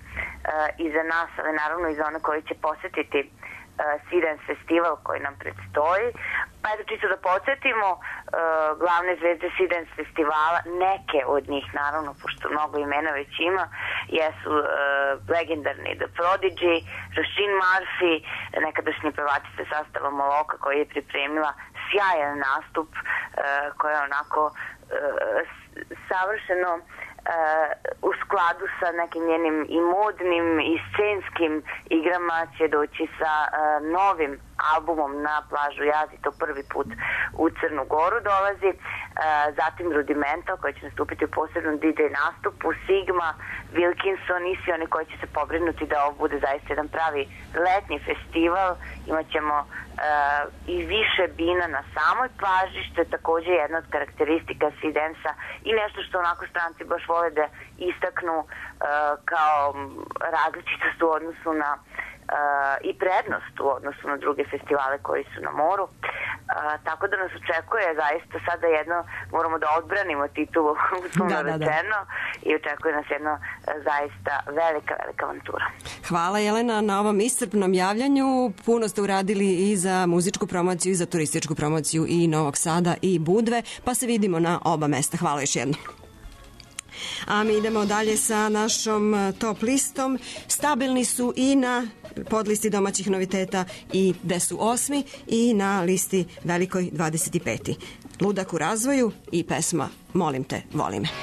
i za nas, ali naravno i za one koji će posetiti Sidens festival koji nam predstoji. Pa eto, čisto da podsjetimo, glavne zvezde Sidens festivala, neke od njih naravno, pošto mnogo imena već ima, jesu legendarni The Prodigy, Roisin Murphy, nekadašnji pevačica sastava Moloka koja je pripremila sjajan nastup koja je onako savršeno u skladu sa nekim njenim i modnim i scenskim igrama će doći sa novim albumom Na plažu Jazi, to prvi put u Crnu Goru dolazi, zatim Rudimental koji će nastupiti u posebnom D J nastupu, Sigma, Wilkinson i svi oni koji će se pobrinuti da ovo bude zaista jedan pravi letnji festival. Imaćemo i više bina na samoj plaži, što je takođe jedna od karakteristika Sidensa i nešto što onako stranci baš vole da istaknu kao različitost u odnosu na i prednost u odnosu na druge festivale koji su na moru. Tako da nas očekuje zaista sada jedno, moramo da odbranimo titulu uslovno rečeno i očekuje nas jedno zaista velika, velika avantura. Hvala Jelena na ovom iscrpnom javljanju. Puno ste uradili i za muzičku promociju i za turističku promociju i Novog Sada i Budve, pa se vidimo na oba mesta. Hvala još jednom. A mi idemo dalje sa našom top listom. Stabilni su i na podlisti domaćih noviteta i gde su osmi i na listi velikoj dvadeset peti. Ludak u razvoju i pesma Molim te, voli me.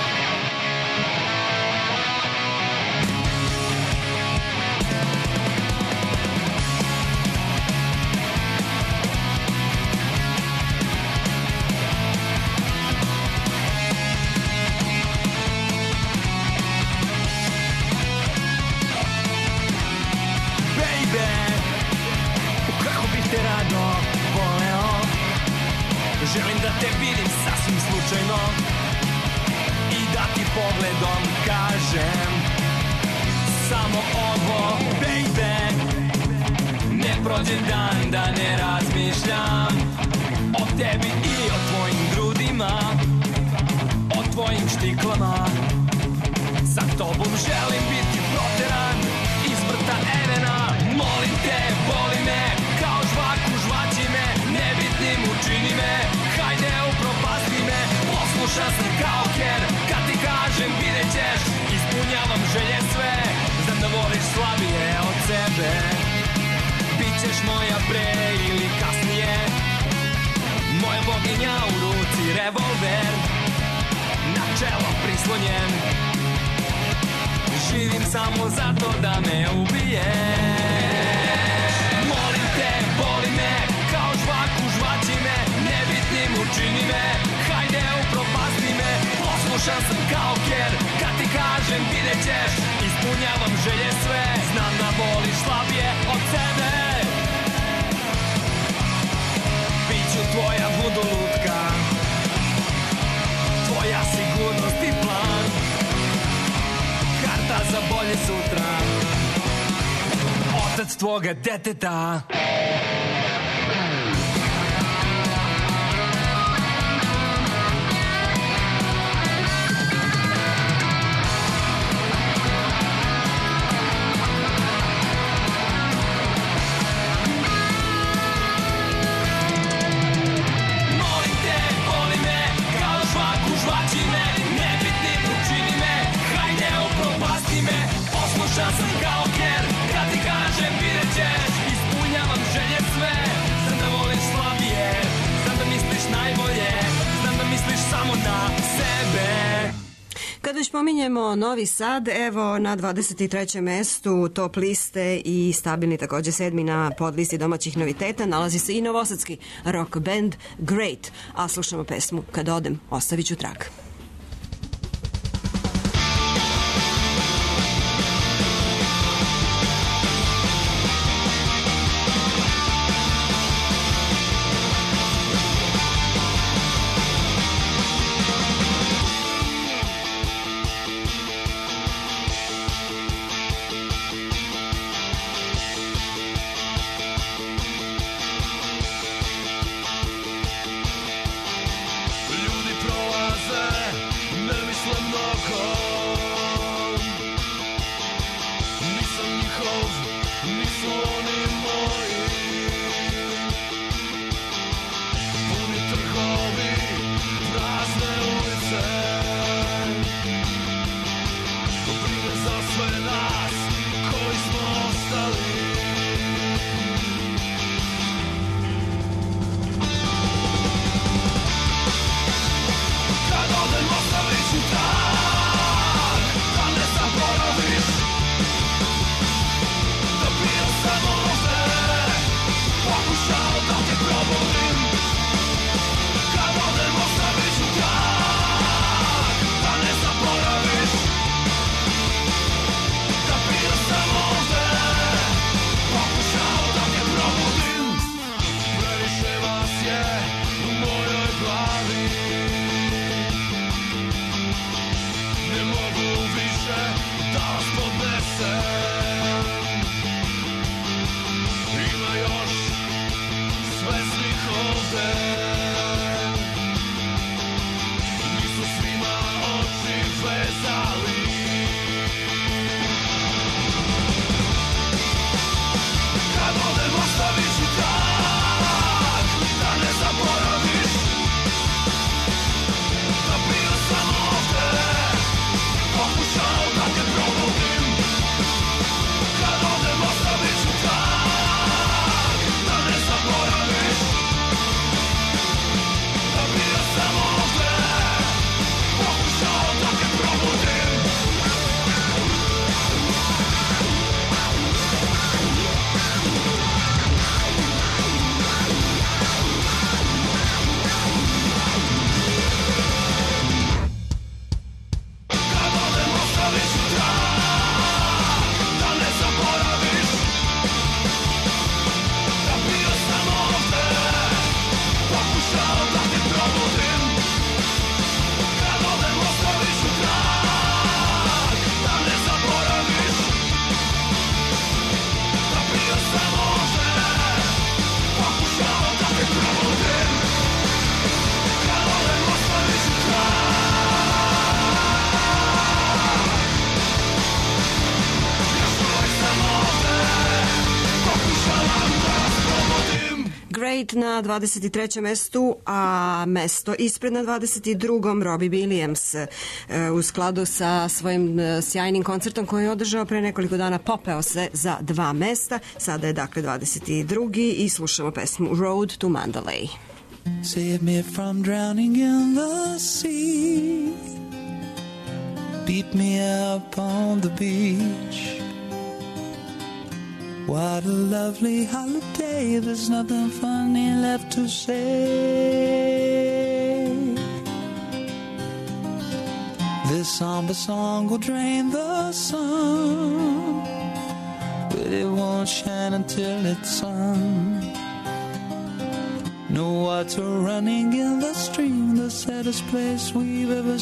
Želim da te vidim sasvim slučajno i da ti pogledom kažem samo ovo, baby. Ne prođe dan da ne razmišljam o tebi i o tvojim grudima, o tvojim štiklama. Sa tobom želim biti proteran iz vrta Edena. Molim te, voli me, kao žvaku žvači me, nebitnim učini me, hajde upropasti me. Poslušan sam kao ker, kad ti kažem vidjet ćeš, ispunjavam želje sve, znam da voliš slabije od sebe. Bićeš moja pre ili kasnije, moja boginja u ruci revolver, na čelo prislonjen. Živim samo zato da me ubiješ. Molim te, voli me, kao žvaku žvači me, nebitnim učini me, hajde upropasti me. Poslušan sam kao ker, kad ti kažem vidjet ćeš, ispunjavam želje sve, znam da voliš slabije od sebe. Biću tvoja budolutka, tvoja sigurnost i plan, karta za bolje sutra, otac tvoga deteta. Poslušan sam kao ker, kad ti kažem vidjet ćeš, ispunjavam želje sve, znam da voliš slabije, znam da misliš najbolje, znam da misliš samo na sebe. Kad već pominjemo Novi Sad, evo na dvadeset trećem mestu top liste i stabilni takođe sedmi na podlisti domaćih noviteta nalazi se i novosadski rock band Great, a slušamo pesmu Kad odem, ostavit ću trag. Ljudi prolaze Rate na dvadeset trećem mestu, a mesto ispred na dvadeset drugom Robbie Williams e, u skladu sa svojim e, sjajnim koncertom koji je održao pre nekoliko dana, popeo se za dva mesta. Sada je dakle dvadeset drugi i slušamo pesmu Road to Mandalay. Save me from drowning in the sea, beat me up on the beach. What a lovely holiday, there's nothing funny left to say. This somber song will drain the sun, but it won't shine until it's sung. No water running in the stream, the saddest place we've ever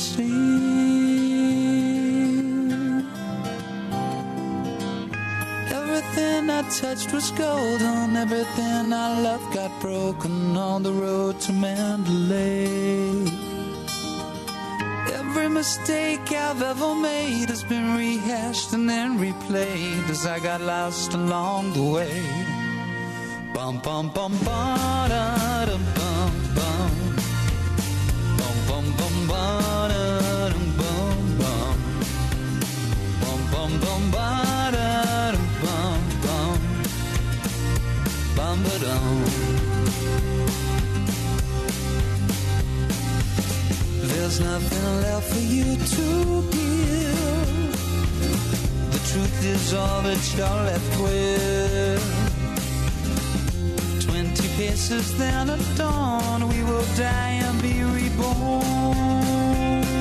seen. Everything I touched was golden, everything I loved got broken on the road to Mandalay. Every mistake I've ever made has been rehashed and then replayed as I got lost along the way. Bum bum bum ba da dum bum bum bum bum bum ba da dum bum bum bum bum bum ba da dum bum bum bum ba dum. There's nothing left for you to give. The truth is all that you're left with. Twenty paces then at dawn, we will die and be reborn.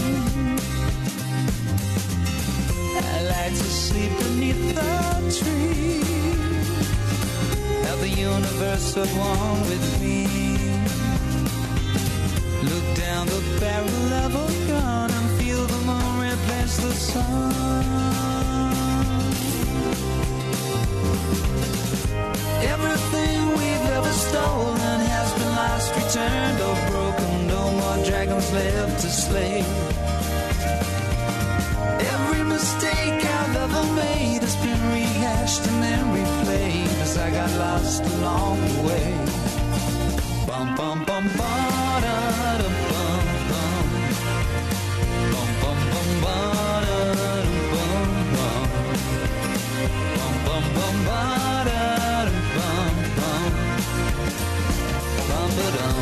I like to sleep beneath the tree, have the universe at one with me. Look down the barrel of a gun and feel the moon replace the sun. Everything we've ever stolen has been lost, returned, or broken. No more dragons left to slay. Every mistake I've ever made has been rehashed and then replayed as I got lost along the way. Bum bum bum ba da dum bum bum bum bum bum ba da dum bum bum bum bum bum ba da dum bum bum bum ba dum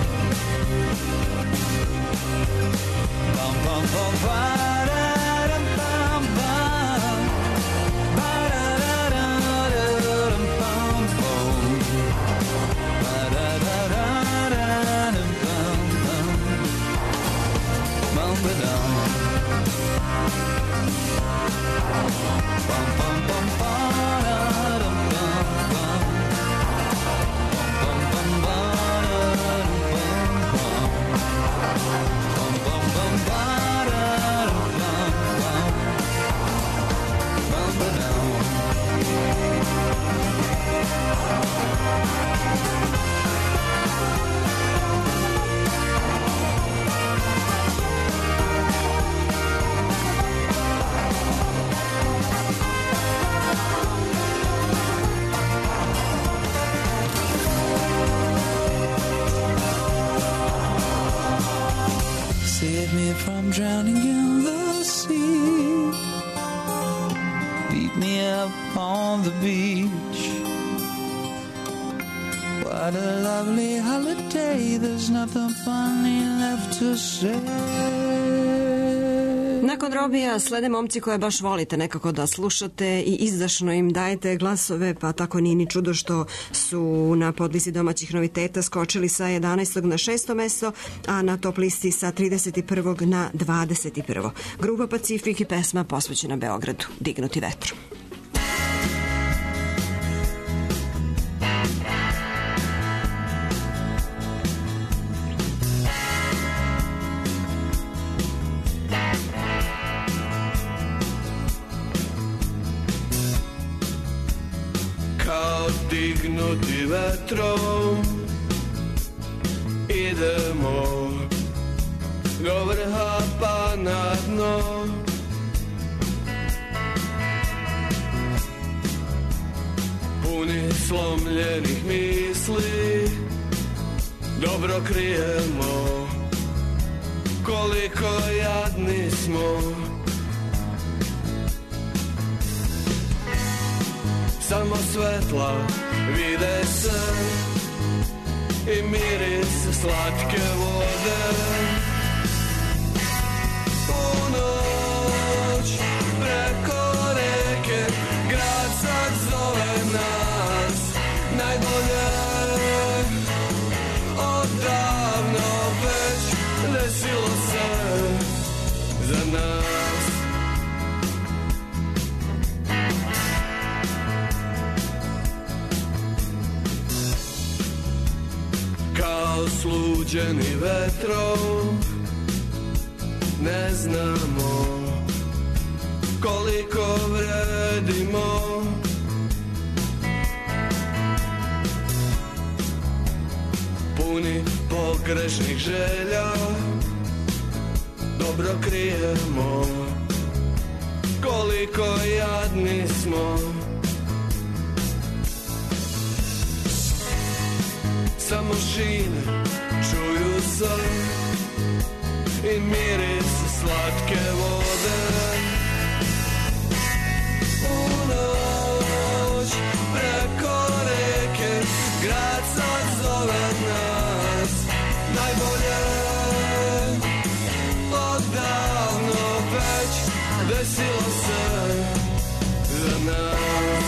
bum bum bum ba da dum bum bum ba da da da dum bum bum ba da da da da dum bum bum bum ba dum bum bum bum ba da dum bum bum bum bum ba da dum bum bum bum bum bum ba da dum bum bum bum ba dum. Save me from drowning in the sea, beat me up on the beach. What a lovely holiday, there's nothing funny left to say. Nakon Robija slede momci koje baš volite nekako da slušate i izdašno im dajete glasove, pa tako nije ni čudo što su na podlisti domaćih noviteta skočili sa jedanaestog na šesto mesto, a na top listi sa trideset prvog na dvadeset prvo. Grupa Pacifik i pesma posvećena Beogradu, Dignuti vetru. Dignuti vetrom idemo do vrha pa na dno. puni slomljenih misli, dobro krijemo koliko jadni smo. Samo svetla vide se i miris slatke vode. U noć preko reke grad sad zove nas najbolje. Odavno već desilo se za nas. Kao sluđeni vetrom ne znamo koliko vredimo. Puni pogrešnih želja, dobro krijemo koliko jadni smo. Samo šine čuju se i miris slatke vode. U noć preko reke grad sad zove nas najbolje. Odavno već desilo se za nas.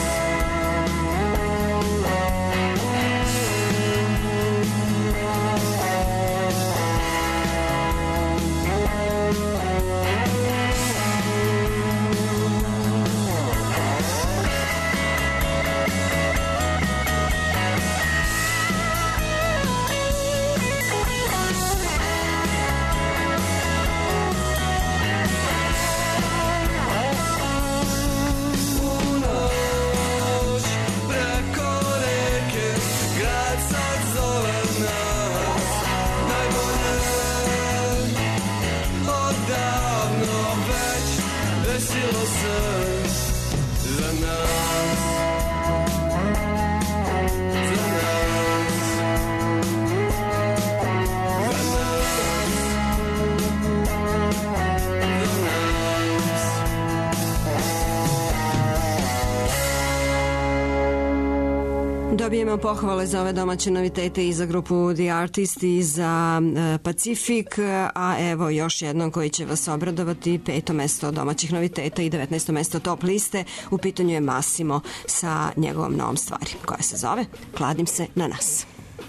Dobijemo pohvale za ove domaće novitete i za grupu The Artist i za uh, Pacific, a evo još jednom koji će vas obradovati, peto mesto domaćih noviteta i devetnaesto mesto top liste. U pitanju je Massimo sa njegovom novom stvari koja se zove Kladim se na nas.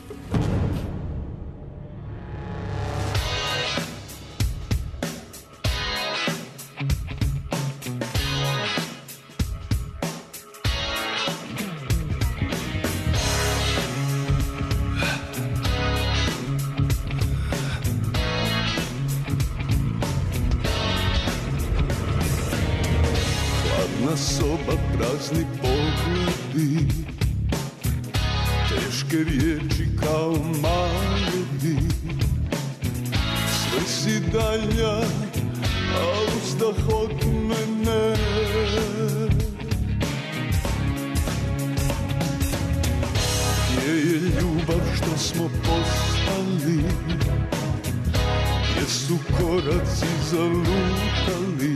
Soba, prazni pogledi, teške riječi kao malovi. Sve si dalja, a uzdah od mene. Gdje je ljubav što smo postali? Gdje su koraci zalutali?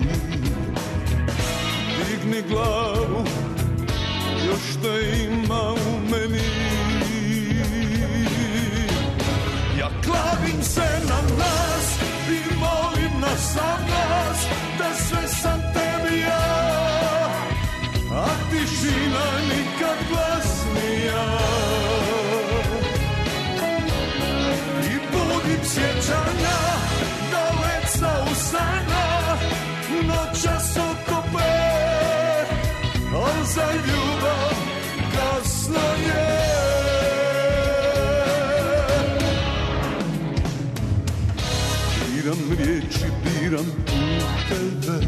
Digni glavu, još te ima u meni. Ja kladim se na nas i molim nas za nas, da sve sam tebi ja, a tišina nikad glasnija. I budim sjećanja, daleka usana, noćas okope. A za ljubav kasno je. Biram riječi, biram puteve,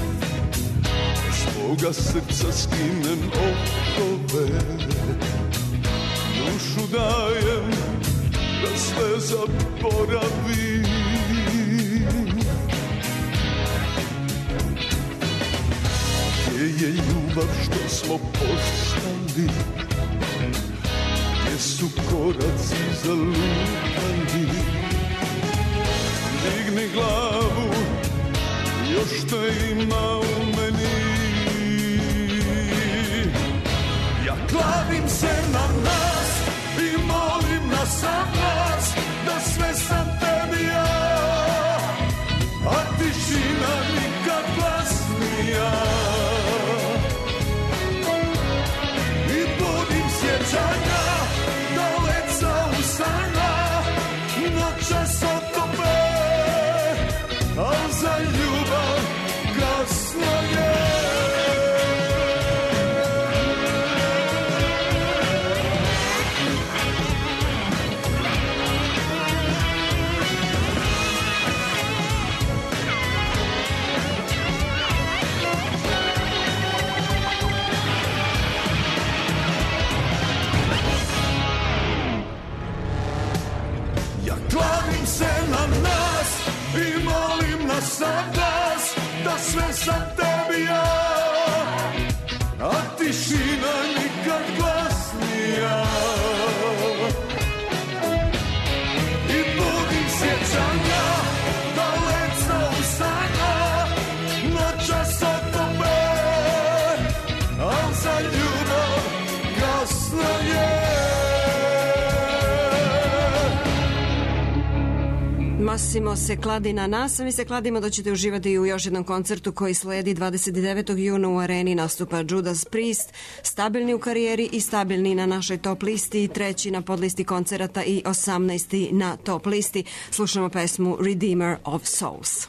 svoga srca skinem okove. Dušu dajem da sve zaboravim. Gdje je ljubav što smo postali? su koraci zalutani. Digni glavu, još te ima u meni. Ja klavim se na nas i molim na sam nas, da sve sam tebi ja, a tišina nikad glasnija. I budim sjećanja, daleca usana, noćas otope, a za ljubav kasno je. Klavim se na nas i molim na sam nas, da sve sam tebi ja, a tišina nikad glasnija. I budim sjećanja, daleca usana, noćas otope, a za ljubav kasno je. Massimo se kladi na nas, a mi se kladimo da ćete uživati u još jednom koncertu koji sledi dvadeset devetog juna u areni. Nastupa Judas Priest, stabilni u karijeri i stabilni na našoj top listi, treći na podlisti koncerata i osamnaesti na top listi. Slušamo pesmu Redeemer of Souls.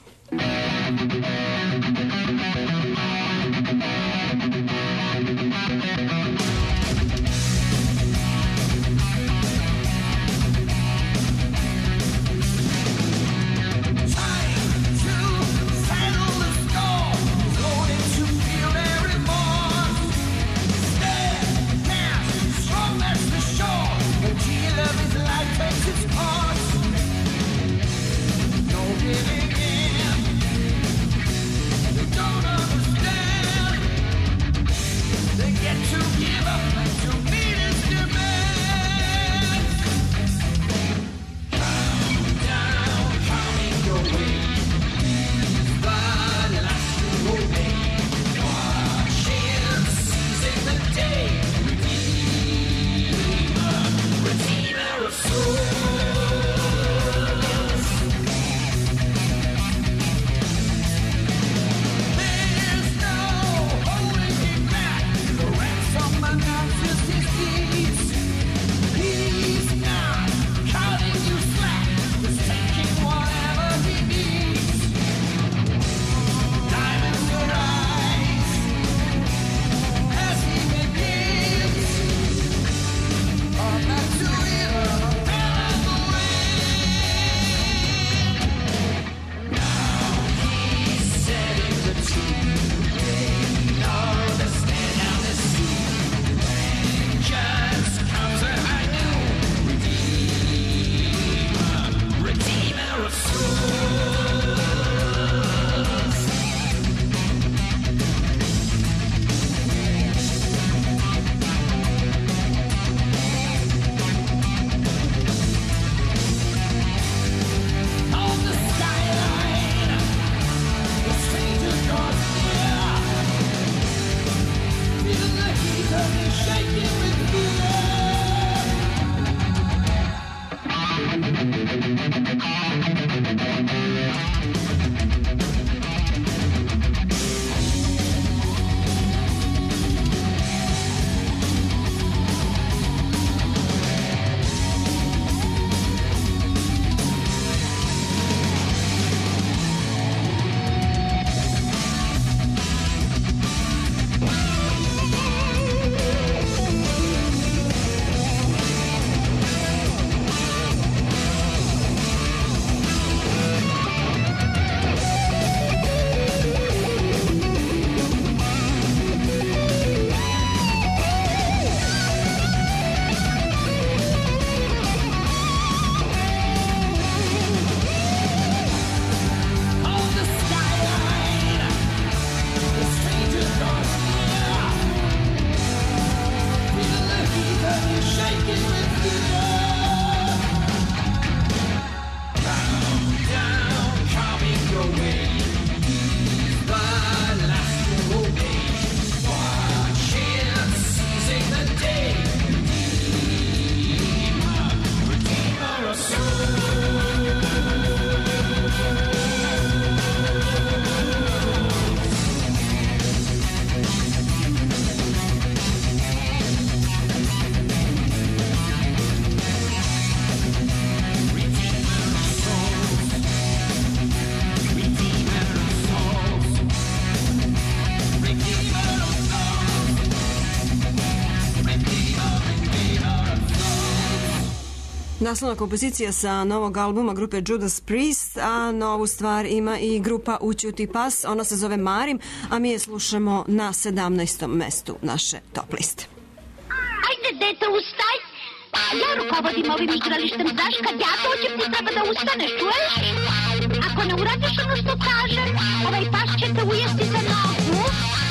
Naslovna kompozicija sa novog albuma grupe Judas Priest, a novu stvar ima i grupa Ućuti pas, ona se zove Marim, a mi je slušamo na sedamnaestom mestu naše top liste. Ajde, dete, ustaj! Ja rukovodim ovim igralištem, znaš, kad ja dođem ti treba da ustaneš, čuješ? Ako ne uradiš ono što kažem, ovaj pas će te ujesti za nogu.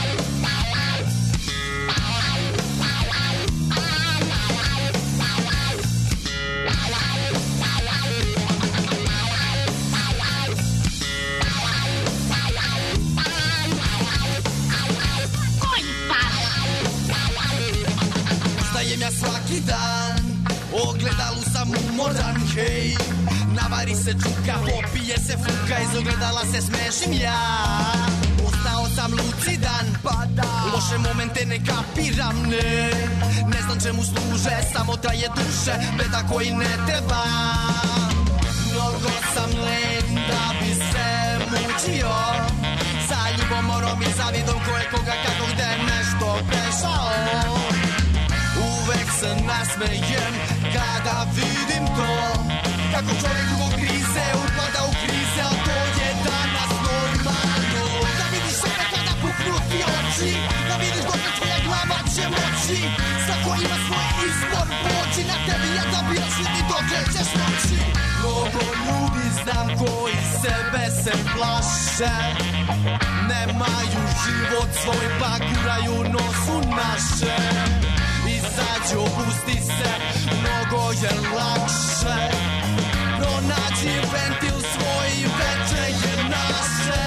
Stajem ja svaki dan, ogledalu sam umoran, hej. Navari se čuka, popije se fuka, iz ogledala se smešim ja. Ostao sam lucidan, pa da, loše momente ne kapiram, ne. Ne znam čemu služe, samo traje duše, beda koji ne treba. Mnogo sam len da bi se mučio, sa ljubomorom i zavidom koje koga kako gde nešto prešao. Uvek se nasmejem kada vidim to, kako čovjek drugog grize, upada u krize, a to je danas normalno. Da vidiš sebe kada puknu ti oči, da vidiš dok tvoja glava će moći. Svako ima svoj izbor, pođi na tebi je da biraš vidi dok ćeš moći. Mnogo ljudi znam koji sebe se plaše, nemaju život svoj pa guraju nos u naše. Izađi, opusti se, mnogo je lakše, pronađi ventil svoj i veče je naše.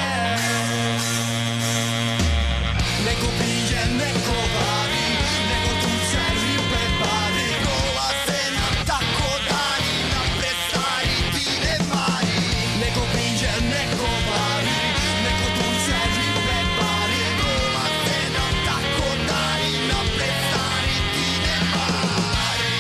Neko pije, neko vari, neko tuče ribe bari, dolaze nam tako dani, napred stari ti ne mari. Neko pije, neko vari, neko tuče ribe bari, dolaze nam tako dani, napred stari ti ne mari.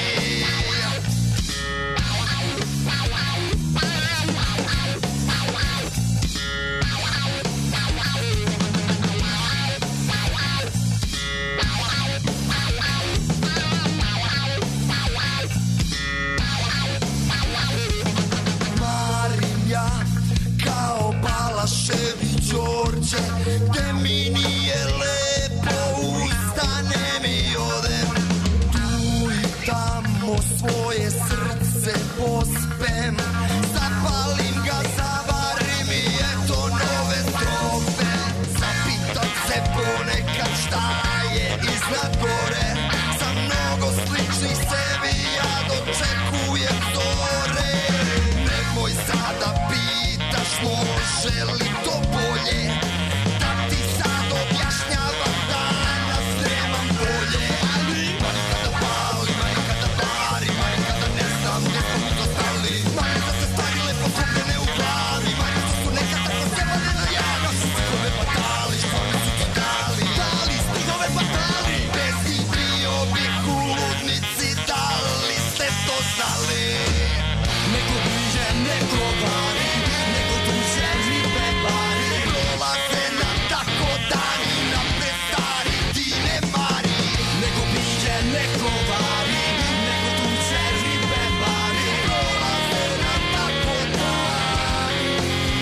Marim ja kao Balaševi Đorđe, gde mi nije lepo, ustanem i odem. Tu i tamo svoje srce pospem, zapalim ga, zavarim i eto nove strofe. Zapitam se ponekad šta je iznad gore, sa mnogo sličnih sebi ja dočekujem zore. Nemoj sada pitaš može li to bolje, da ti sad objašnjavam danas nemam bolje. Ali mani kada pali, mani kada vari, mani kada ne znam gde smo mi dostali. Mani da se stvari lepo skupljene u glavi, mani što su nekad tako sebane na javi. Stihove batali, što mi su ti dali, dali stihove batali. Bez njih bio bih u ludnici, da li ste to znali? Neko bliže, neko vari, neko tuče ribe bari, prolaze nam tako dani, napred stari ti ne mari. Neko bliže, neko vari, neko tuče ribe bari, prolaze nam tako dani.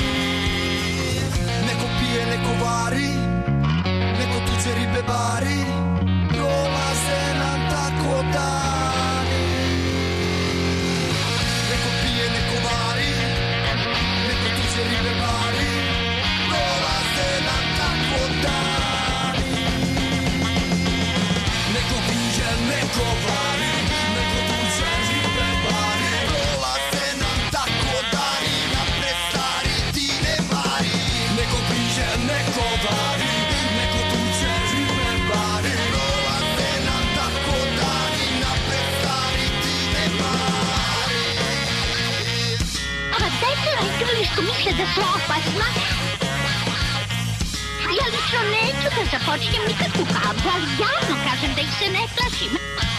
Neko pije, neko vari, neko tuče ribe bari, prolaze nam tako dani. Neko pije, neko vari, neko tuče ribe bari, prolaze nam tako dani. Neko pije, neko vari, neko tuče ribe bari, prolaze nam tako dani, napred stari ti ne mari. Neko pije, neko vari, neko tuče ribe bari, prolaze nam tako dani, napred stari ti ne mari. Ova deca na igralištu misle da su opasna. Ja lično neću da započnem nikakvu kampu, ali javno kažem da ih se ne plašim.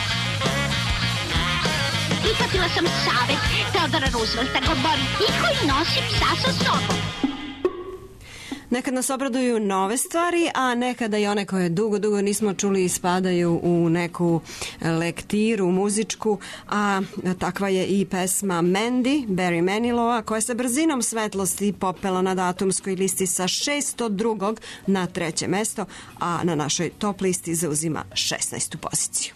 Prihvatila sam savet Teodora Roosevelta, go bori tiho i nosi psa sa sobom. Nekad nas obraduju nove stvari, a nekada i one koje dugo, dugo nismo čuli ispadaju u neku lektiru muzičku, a takva je i pesma Mandy, Barry Manilowa, koja se brzinom svetlosti popela na datumskoj listi sa šeststo drugog na treće mesto, a na našoj top listi zauzima šesnaestu poziciju.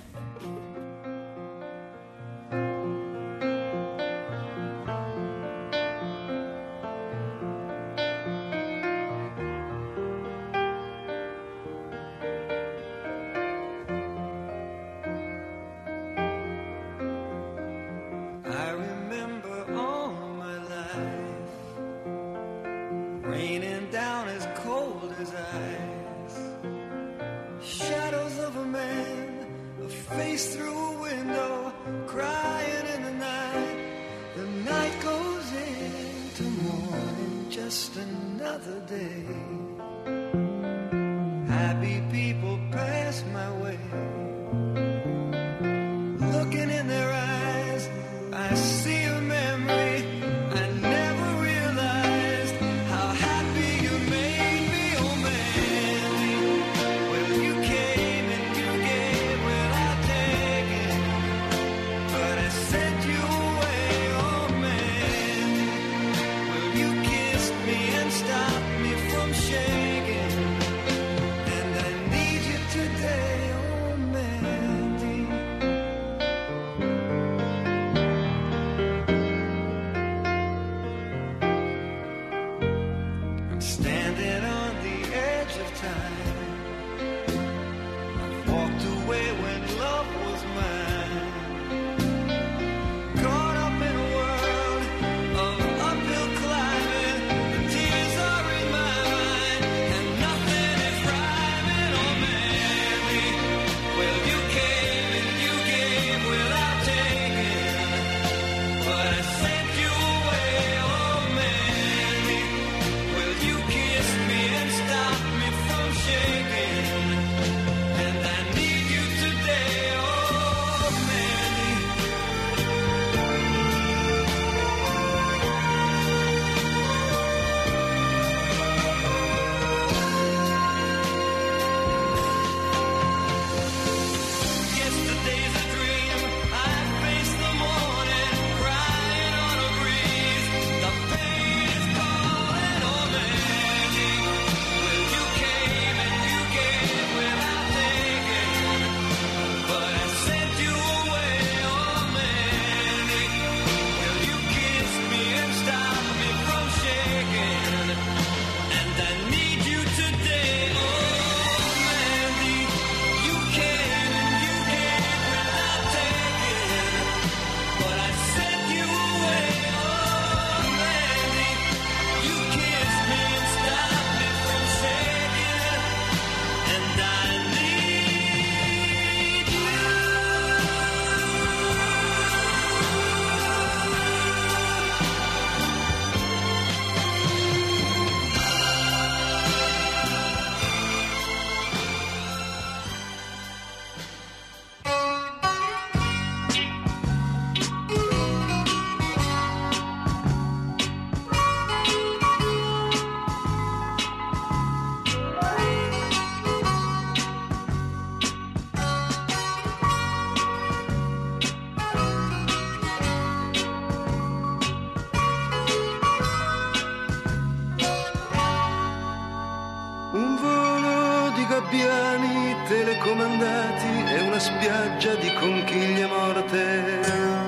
Telecomandati e una spiaggia di conchiglie morte.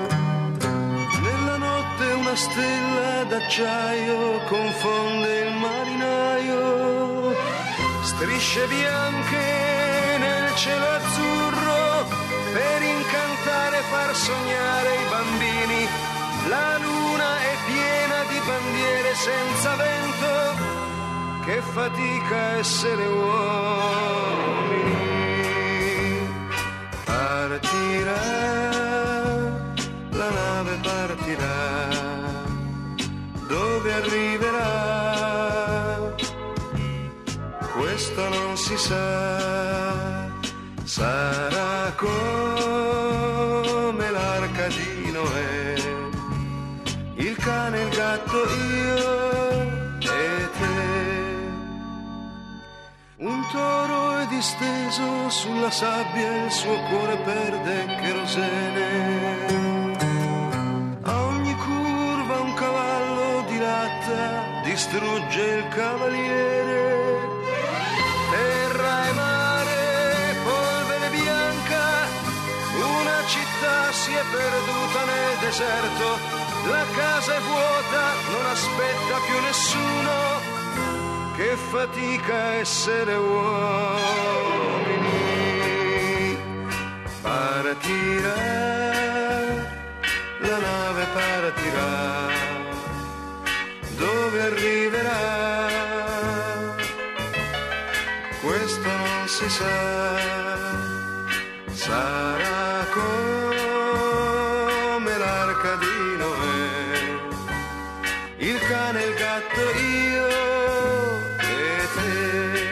Nella notte una stella d'acciaio confonde il marinaio. Strisce bianche nel cielo azzurro per incantare e far sognare i bambini. La luna è piena di bandiere senza vento. Che fatica essere uomini. Partirà, la nave partirà, dove arriverà, questo non si sa, sarà come l'arca di Noè, il cane, il gatto, io e te. toro è disteso sulla sabbia, il suo cuore perde cherosene. A ogni curva un cavallo di latta distrugge il cavaliere. Terra e mare, polvere bianca, una città si è perduta nel deserto, la casa è vuota, non aspetta più nessuno, che fatica essere uomini. Partirà, la nave partirà, dove arriverà? Questo non si sa, sarà come l'arca di Noè, il cane, il gatto, io e te.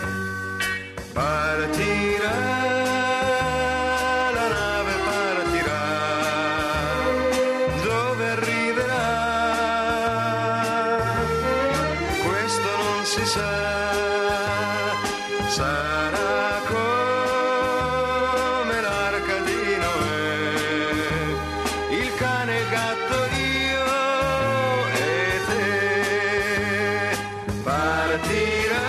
Partirà, la nave partirà, dove arriverà? Questo non si sa. Sarà come l'arca di Noè, il cane, il gatto, io e te. Partirà,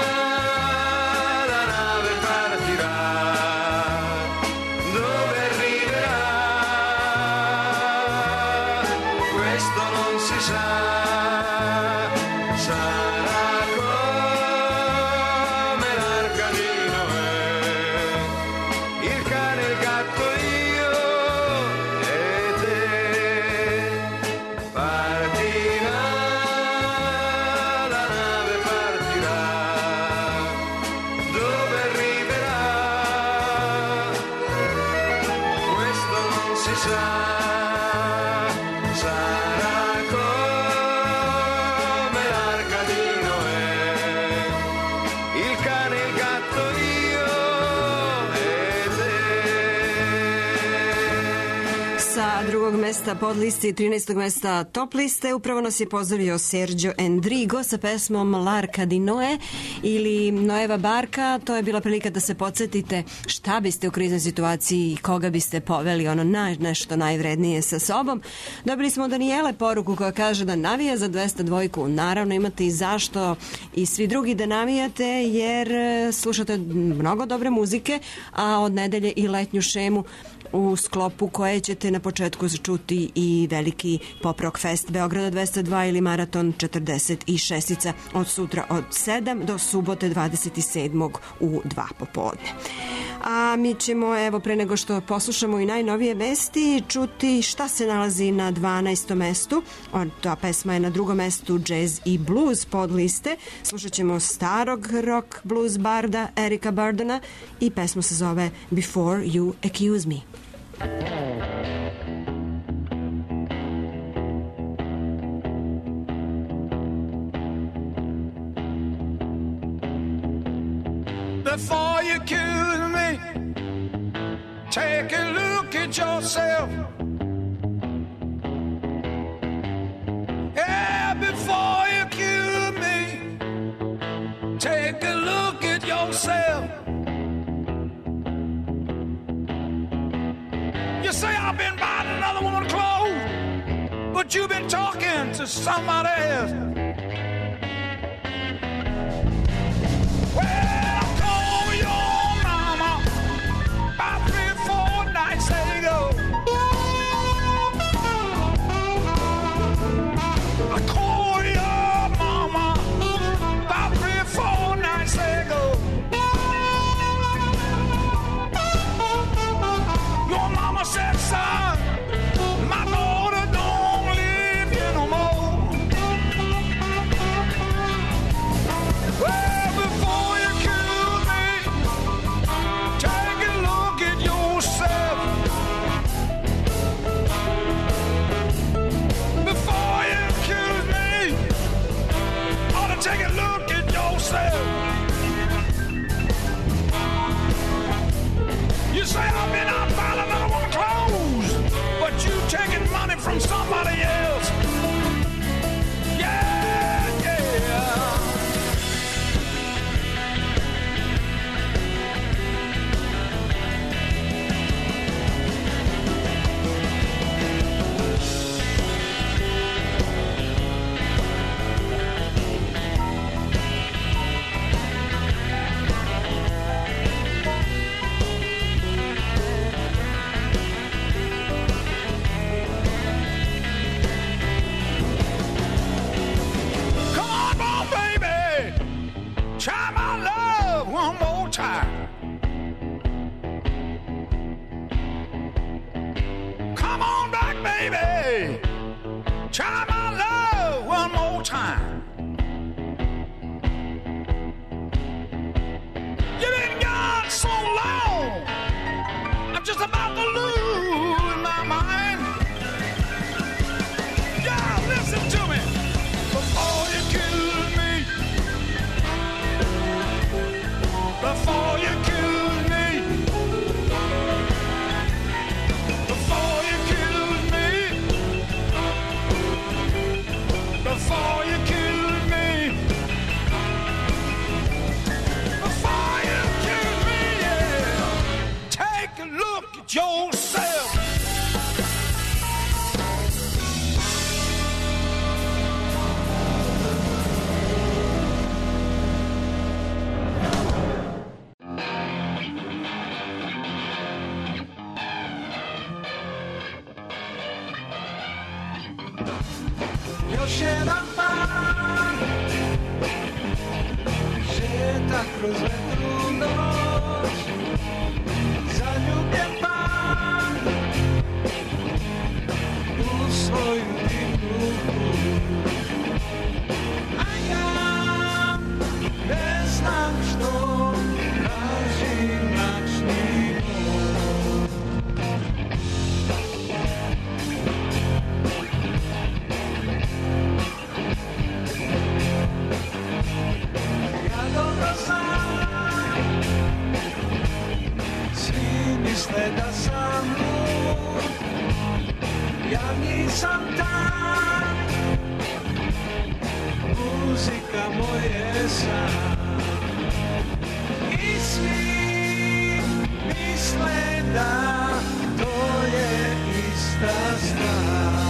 la nave partirà, dove arriverà? Questo non si sa. Sarà mesta pod liste i trinaestog mesta top liste upravo nas je pozdravio Sergio Endrigo sa pesmom L'Arca di Noe ili Noeva barka. To je bila prilika da se podsjetite šta biste u kriznoj situaciji i koga biste poveli ono na nešto najvrednije sa sobom. Dobili smo Danijele poruku koja kaže da navija za dvesta dva. Naravno imate i zašto i svi drugi da navijate jer slušate mnogo dobre muzike, a od nedelje i letnju šemu u sklopu koje ćete na početku čuti i veliki pop rock fest Beograda dvesta dva ili maraton četrdeset šest od sutra od sedam do subote dvadeset sedmog u dva popodne. A mi ćemo, evo, pre nego što poslušamo i najnovije vesti, čuti šta se nalazi na dvanaestom mestu. Ta pesma je na drugom mestu jazz i blues pod liste. Slušat ćemo starog rock blues barda Erika Burdona i pesma se zove Before You Accuse Me. Before you accuse me, take a look at yourself. Yeah, before you accuse me, take a look at yourself. You say I've been buying another woman's clothes, but you've been talking to somebody else. Well, said, son, my daughter don't live here no more. Come on back, baby. Try my love one more time. You've been gone so long, I'm just about to lose my mind. Yeah, listen to me. Before you kill me, before you kill me, before you kill me, before you kill me, before you kill me, yeah. Take a look at yourself. Još jedan dan šeta kroz vetru noć, zaljubljen pan u svoju divnu kuć. A ja ne znam što traži mračni mor. Ja dobro znam, svi misle da sam lud, ja nisam tam, muzika moje san. I svi misle da to je ista stvar.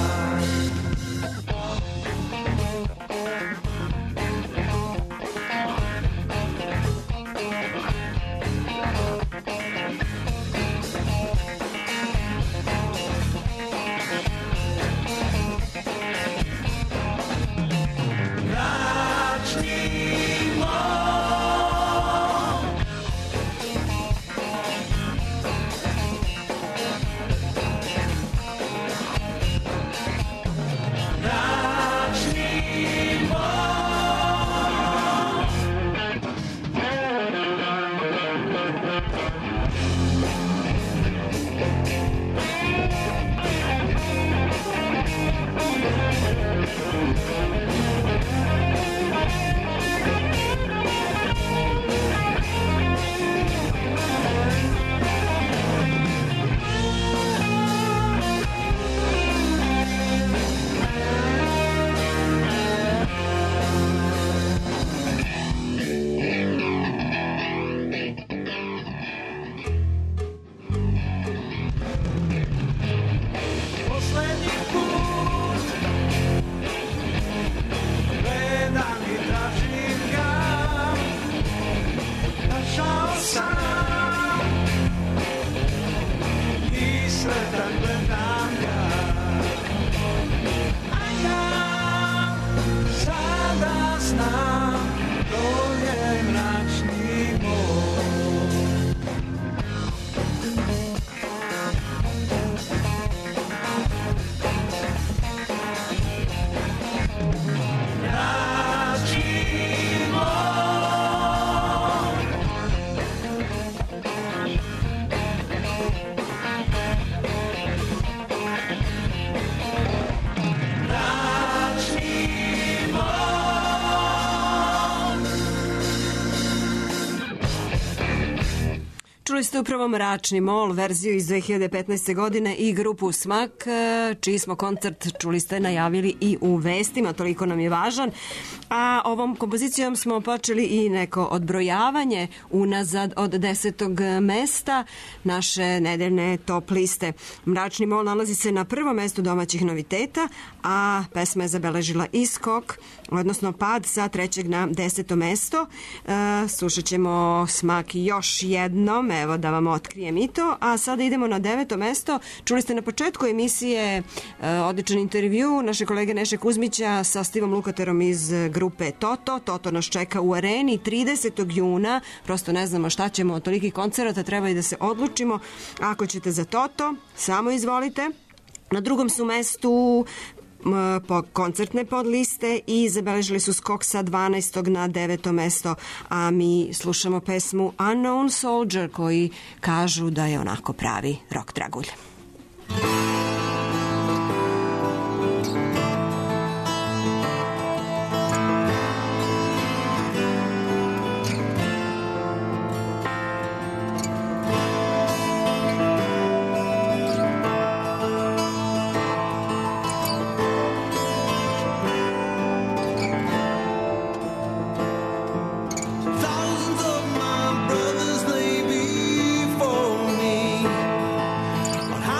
Čuli ste upravo Mračni mol, verziju iz dve hiljade petnaeste. godine i grupu Smak, čiji smo koncert, čuli ste, najavili i u vestima, toliko nam je važan. A ovom kompozicijom smo počeli i neko odbrojavanje unazad od desetog mesta naše nedeljne top liste. Mračni mol nalazi se na prvom mestu domaćih noviteta, a pesma je zabeležila iskok, odnosno pad sa trećeg na deseto mesto. E, slušat ćemo Smak još jednom, evo da vam otkrijem i to. A sada idemo na deveto mesto. Čuli ste na početku emisije e, odličan intervju naše kolege Neše Kuzmića sa Stivom Lukaterom iz grupe Toto. Toto nas čeka u areni tridesetog juna. Prosto ne znamo šta ćemo od tolikih koncerata, treba i da se odlučimo. Ako ćete za Toto, samo izvolite. Na drugom su mestu po koncertne podliste i zabeležili su skok sa dvanaestog na deveto mesto, a mi slušamo pesmu Unknown Soldier koji kažu da je onako pravi rock dragulj. How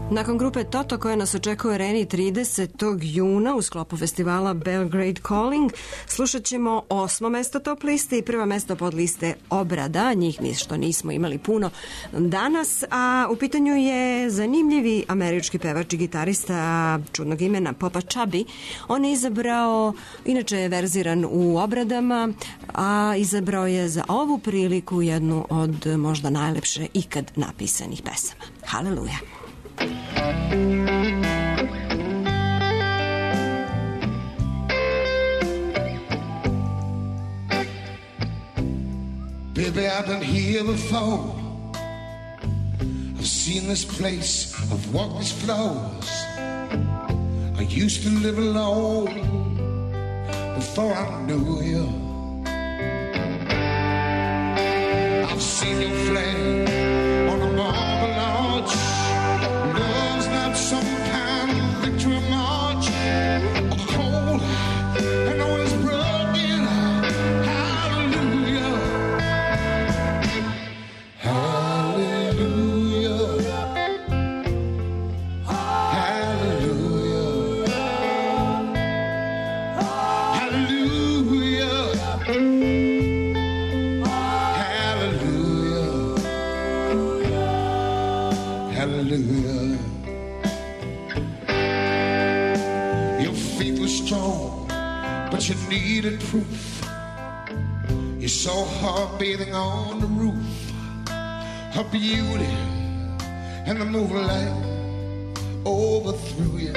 Nakon grupe Toto koja nas očekuje u Areni tridesetog juna u sklopu festivala Belgrade Calling, slušat ćemo osmo mesto top liste i prva mesto pod liste Obrada, njih ništo nismo imali puno danas, a u pitanju je zanimljivi američki pevač i gitarista čudnog imena Popa Chubby. On je izabrao, inače je verziran u Obradama, a izabrao je za ovu priliku jednu od možda najlepše ikad napisanih pesama. Haleluja! Baby, I've been here before. I've seen this place, I've walked these floors. I used to live alone before I knew you. I've seen your flag on a marble arch. Love's not some kind of victory march. A cold and always broken. Hallelujah. Hallelujah. Hallelujah. Hallelujah. Hallelujah. Hallelujah. Your faith was strong, but you needed proof. You saw her bathing on the roof, her beauty and the moonlight overthrew you.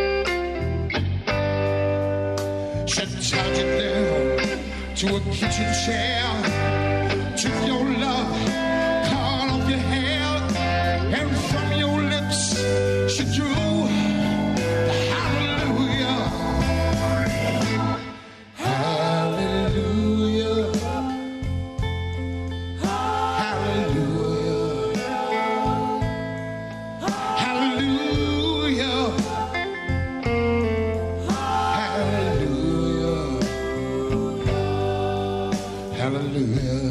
She tied you down to a kitchen chair, took your love, cut off your hair, and from your lips she drew the hallelujah. Hallelujah. Hallelujah. Hallelujah. Hallelujah. Hallelujah.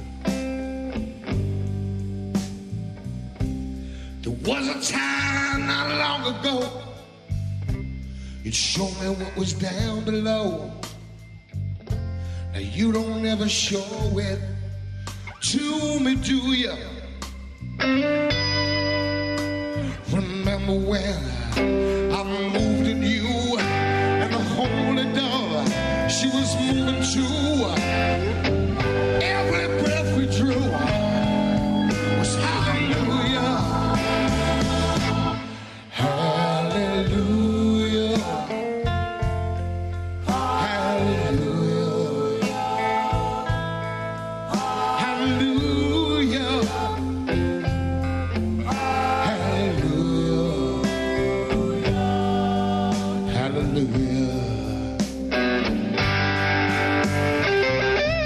There was a time not long ago you'd show me what was down below. Now you don't ever show it to me, do you? Remember when I moved in you and the holy dove, she was moving too. Every breath we drew was hallelujah. Hallelujah. Hallelujah. Hallelujah. Hallelujah. Hallelujah.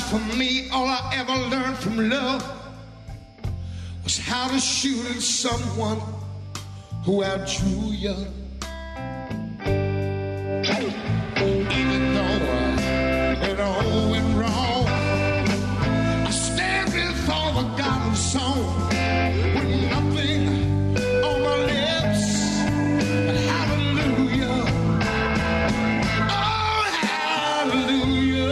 for me, all I ever learned from love was how to shoot at someone who outdrew you. Even though uh, it all went wrong, I stand before the garden song with nothing on my lips but hallelujah. Oh, hallelujah.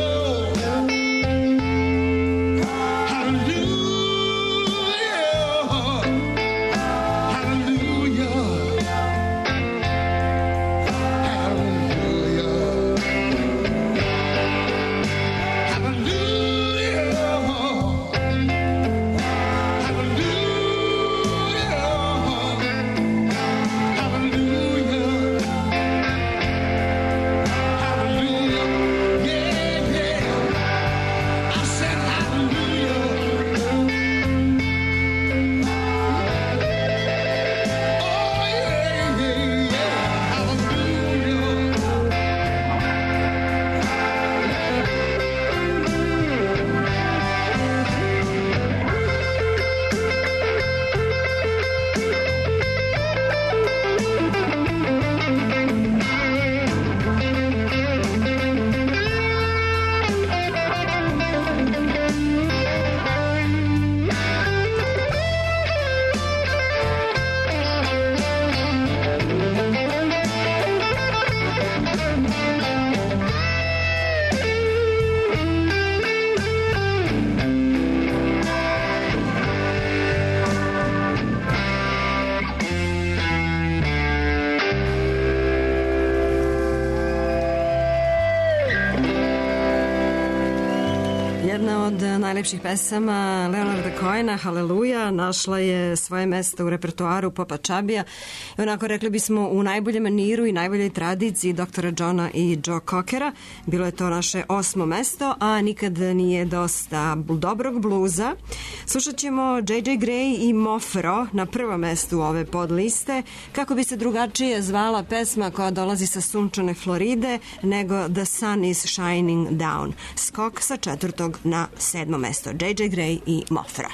Jedna od najlepših pesama Leonarda Cohena, Haleluja, našla je svoje mesto u repertoaru Popa Čabija i onako rekli bismo u najboljem maniru i najboljoj tradiciji doktora Johna i Joe Cockera. Bilo je to naše osmo mesto, a nikad nije dosta dobrog bluza. Slušat ćemo J J Gray i Mofro na prvom mestu ove podliste, kako bi se drugačije zvala pesma koja dolazi sa sunčane Floride nego The Sun is Shining Down. Skok sa četvrtog na sedmo mesto. J J Gray i Mofra.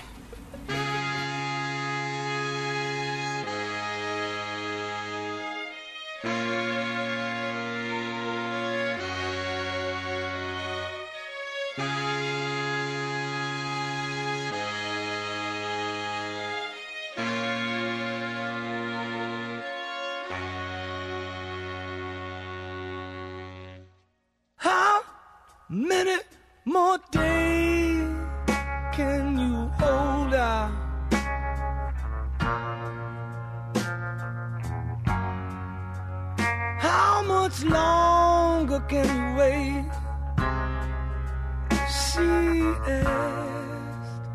How many more days can you hold out? How much longer can you wait? She asked.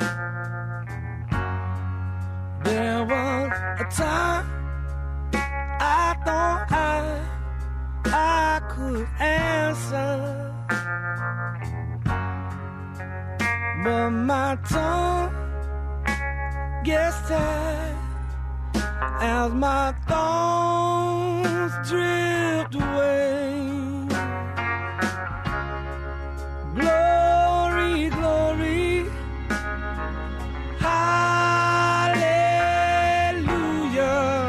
There was a time I thought I I could answer, but my tongue gets tired as my thoughts drift away. Glory, glory, hallelujah.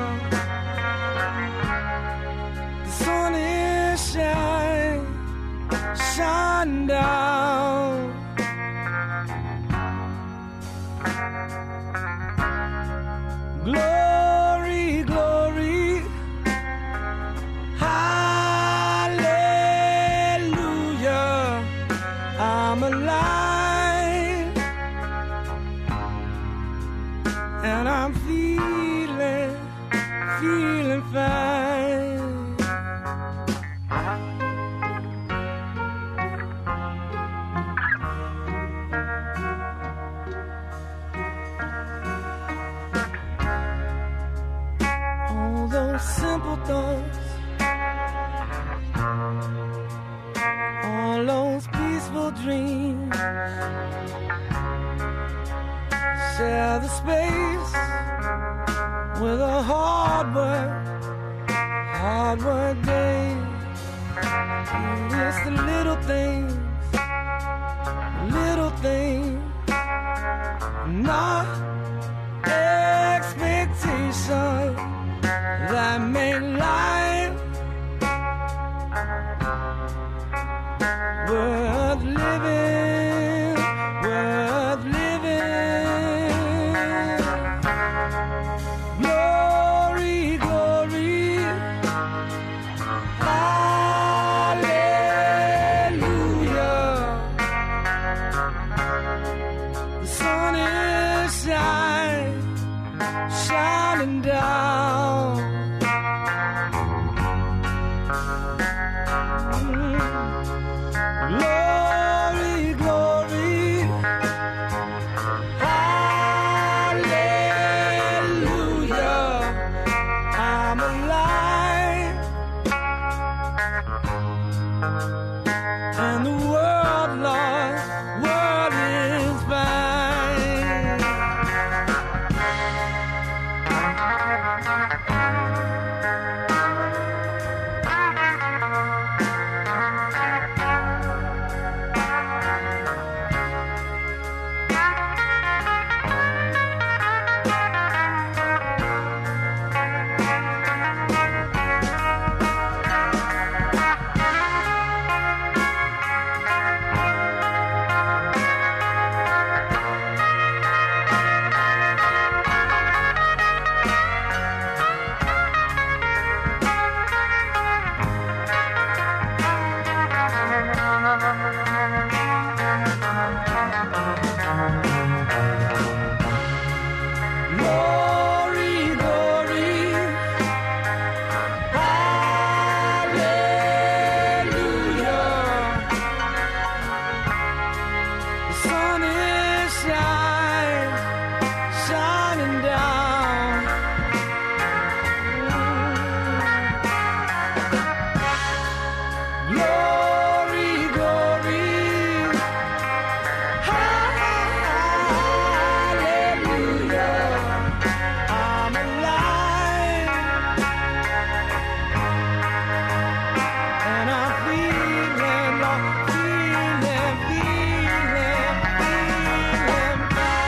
The sun is shining, shine down. Glory, glory, hallelujah. I'm alive and I'm feeling, feeling fine. All those simple thoughts, all those peaceful dreams, share the space with a hard work, hard work day. It's the little things, the little things, not expectation that make life worth living, worth living. Glory, glory, hallelujah. The sun is shining, shining down. Glory, glory, hallelujah. I'm alive, and the world, Lord, world is mine. Glory, glory, hallelujah. The sun is shining, shining down. Glory, glory, hallelujah. I'm alive, and I'm feeling, Lord, feeling, feeling, feeling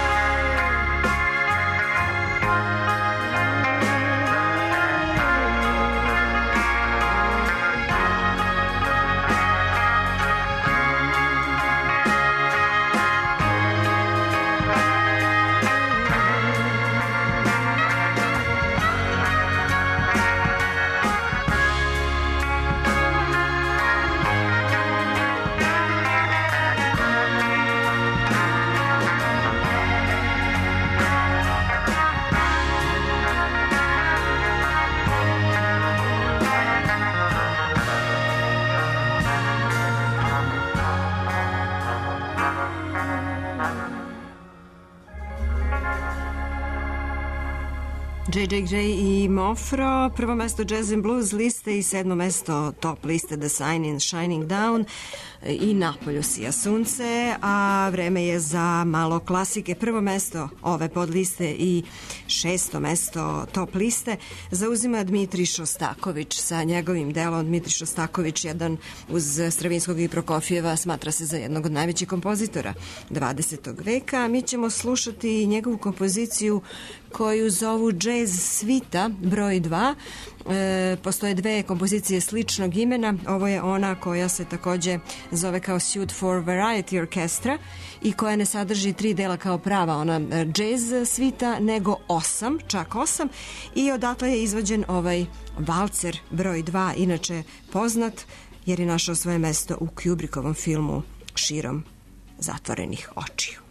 J J Grey i Mofro, prvo mesto Jazz and Blues liste i sedmo mesto top liste The Sign in Shining Down i Napolju sija sunce, a vreme je za malo klasike. Prvo mesto ove podliste i šesto mesto top liste zauzima Dmitrij Šostaković sa njegovim delom. Dmitrij Šostaković, jedan uz Stravinskog i Prokofijeva, smatra se za jednog od najvećih kompozitora dvadesetog veka. Mi ćemo slušati njegovu kompoziciju koju zovu Jazz Svita broj dva. E, postoje dve kompozicije sličnog imena. Ovo je ona koja se takođe zove kao Suite for Variety Orchestra i koja ne sadrži tri dela kao prava ona jazz svita, nego osam, čak osam, i odatle je izvođen ovaj valcer broj dva, inače poznat jer je našao svoje mesto u Kubrickovom filmu Širom zatvorenih očiju.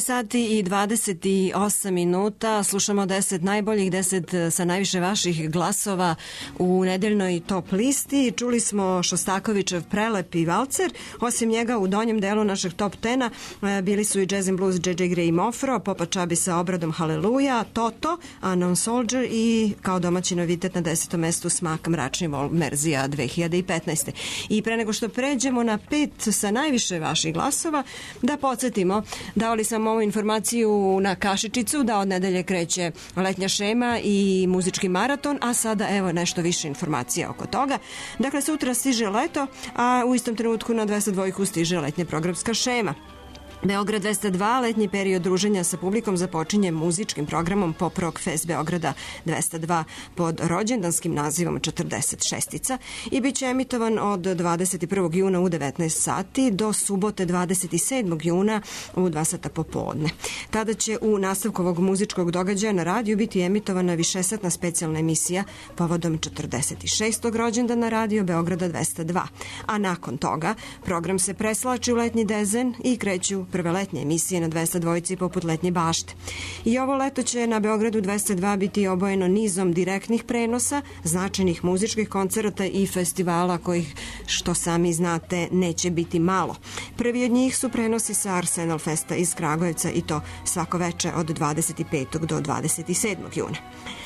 jedanaest sati i dvadeset osam minuta, slušamo deset najboljih, deset sa najviše vaših glasova u nedeljnoj top listi. Čuli smo Šostakovićev Prelepi valcer, osim njega u donjem delu našeg top tena bili su i Jazz and Blues, J J Gray i Mofro, Popa Čabi sa obradom Haleluja, Toto, Unknown Soldier i kao domaći novitet na desetom mestu Smak mračni vol Merzija dve hiljade petnaeste. I pre nego što pređemo na pet sa najviše vaših glasova, da podsjetimo, davali sam ovu informaciju na kašičicu da od nedelje kreće letnja šema i muzički maraton, a sada evo nešto više informacija oko toga. Dakle, sutra stiže leto, a u istom trenutku na dvesta dva stiže letnja programska šema. Beograd dvesta dva, letnji period druženja sa publikom započinje muzičkim programom Pop Rock Fest Beograda dvesta dva pod rođendanskim nazivom četrdeset šestica i bit će emitovan od dvadeset prvog juna u devetnaest sati do subote dvadeset sedmog juna u dva sata popodne. Tada će u nastavku ovog muzičkog događaja na radiju biti emitovana višesatna specijalna emisija povodom četrdeset šestog rođendana radio Beograda dvesta dva. A nakon toga program se preslači u letnji dezen i kreću prve letnje emisije na dvesta dva poput letnje bašte. I ovo leto će na Beogradu dvesta dva biti obojeno nizom direktnih prenosa, značajnih muzičkih koncerata i festivala kojih, što sami znate, neće biti malo. Prvi od njih su prenosi sa Arsenal Festa iz Kragujevca i to svako veče od dvadeset petog do dvadeset sedmog juna.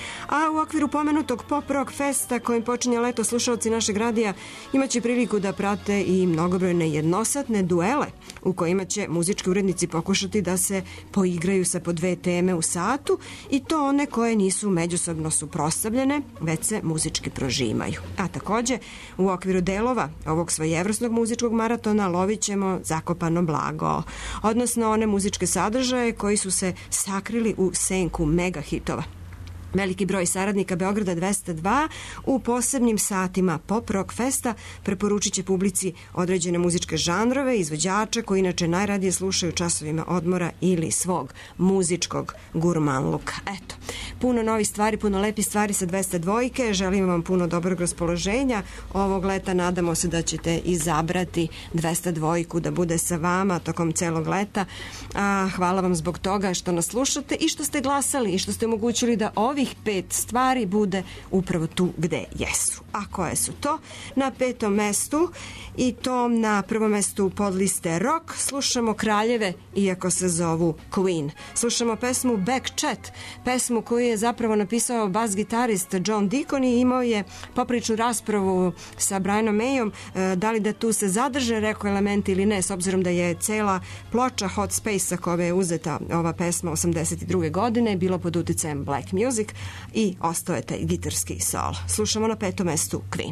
A u okviru pomenutog Pop Rock Festa kojim počinje leto, slušalci našeg radija imaće priliku da prate i mnogobrojne jednosatne duele u kojima će muzički urednici pokušati da se poigraju sa po dve teme u satu i to one koje nisu međusobno suprotstavljene, već se muzički prožimaju. A takođe, u okviru delova ovog svojevrsnog muzičkog maratona lovit ćemo zakopano blago, odnosno one muzičke sadržaje koji su se sakrili u senku mega hitova. Veliki broj saradnika Beograda dvesta dva u posebnim satima Pop Rock Festa preporučit će publici određene muzičke žanrove, izvođače koji inače najradije slušaju časovima odmora ili svog muzičkog gurmanluka. Eto, puno novih stvari, puno lepih stvari sa dvesta dva. Želim vam puno dobrog raspoloženja. Ovog leta nadamo se da ćete izabrati dvesta dva da bude sa vama tokom celog leta. A, hvala vam zbog toga što nas slušate i što ste glasali i što ste omogućili da ovih pet stvari bude upravo tu gde jesu. A koje su to? Na petom mestu i to na prvom mestu podliste rock slušamo Kraljeve, iako se zovu Queen. Slušamo pesmu Back Chat, pesmu koju je zapravo napisao bas gitarist John Deacon i imao je popričnu raspravu sa Brianom Mayom da li da tu se zadrže reko elementi ili ne, s obzirom da je cela ploča Hot Space sa koje je uzeta ova pesma osamdeset druge godine bilo pod uticajem black music i ostao je taj gitarski solo. Slušamo na petom mestu Queen.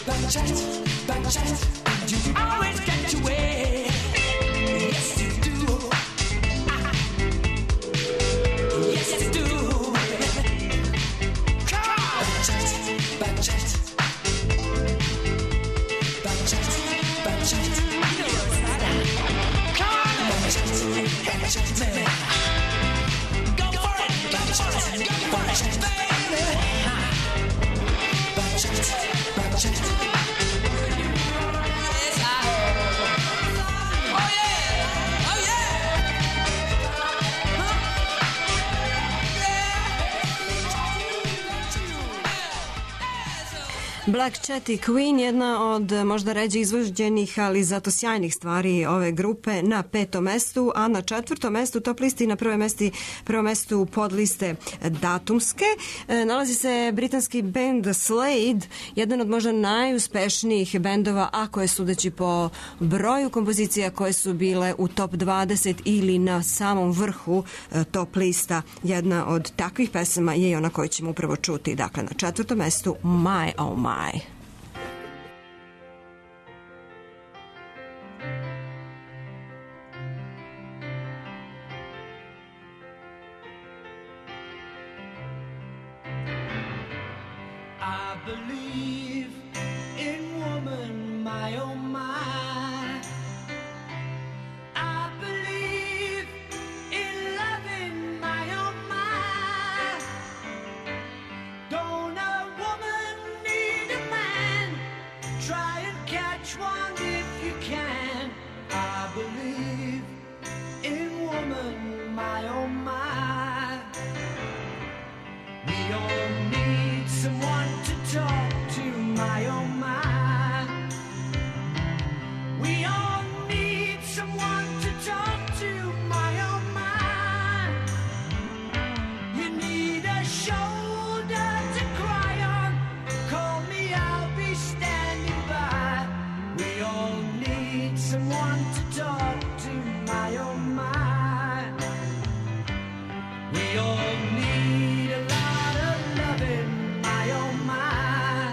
back chat, back chat. You always get your way. Yes, you do. Ah. Yes, you do. Come on. Back chat, back chat. Back chat, back chat. You know what's that? Come on. Back chat, back chat, baby. Go for it, go for it, go for it, baby. Back chat, back chat. Black Chat i Queen, jedna od možda ređe izvođenih, ali zato sjajnih stvari ove grupe, na petom mestu, a na četvrtom mestu top listi, na prvom mestu, prvom mestu podliste datumske, nalazi se britanski band Slade, jedan od možda najuspešnijih bendova, ako je sudeći po broju kompozicija koje su bile u top dvadeset ili na samom vrhu top lista. Jedna od takvih pesama je i ona koju ćemo upravo čuti. Dakle, na četvrtom mestu My Oh My. I believe in woman, my oh my. I believe in loving, my oh my. Don't a woman need a man? Try and catch one if you can. I believe in woman, my oh my. We all need someone to talk to, my oh my. We all need someone to talk to, my oh my. You need a shoulder to cry on. Call me, I'll be standing by. We all need someone to talk to, my oh my. We all need a lot of loving, my oh my.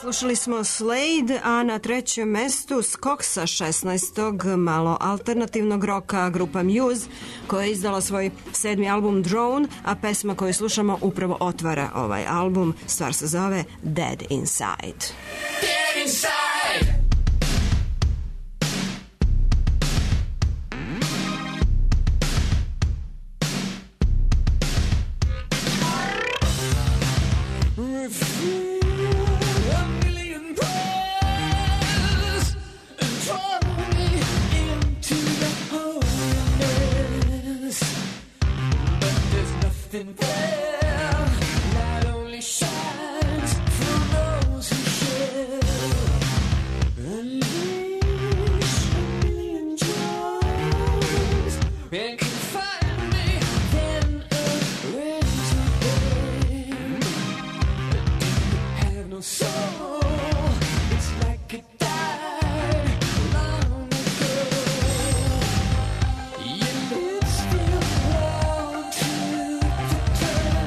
Slušali smo Slade, a na trećem mestu skok sa šesnaestog malo alternativnog roka grupa Muse, koja je izdala svoj sedmi album Drone, a pesma koju slušamo upravo otvara ovaj album. Stvar se zove Dead Inside. Dead inside. Nothing there, light only shines for those who share. Unleash a million joys, and can find me, then erase my pain. Have no soul, it's like it died long ago. Yet it's still wrong to turn.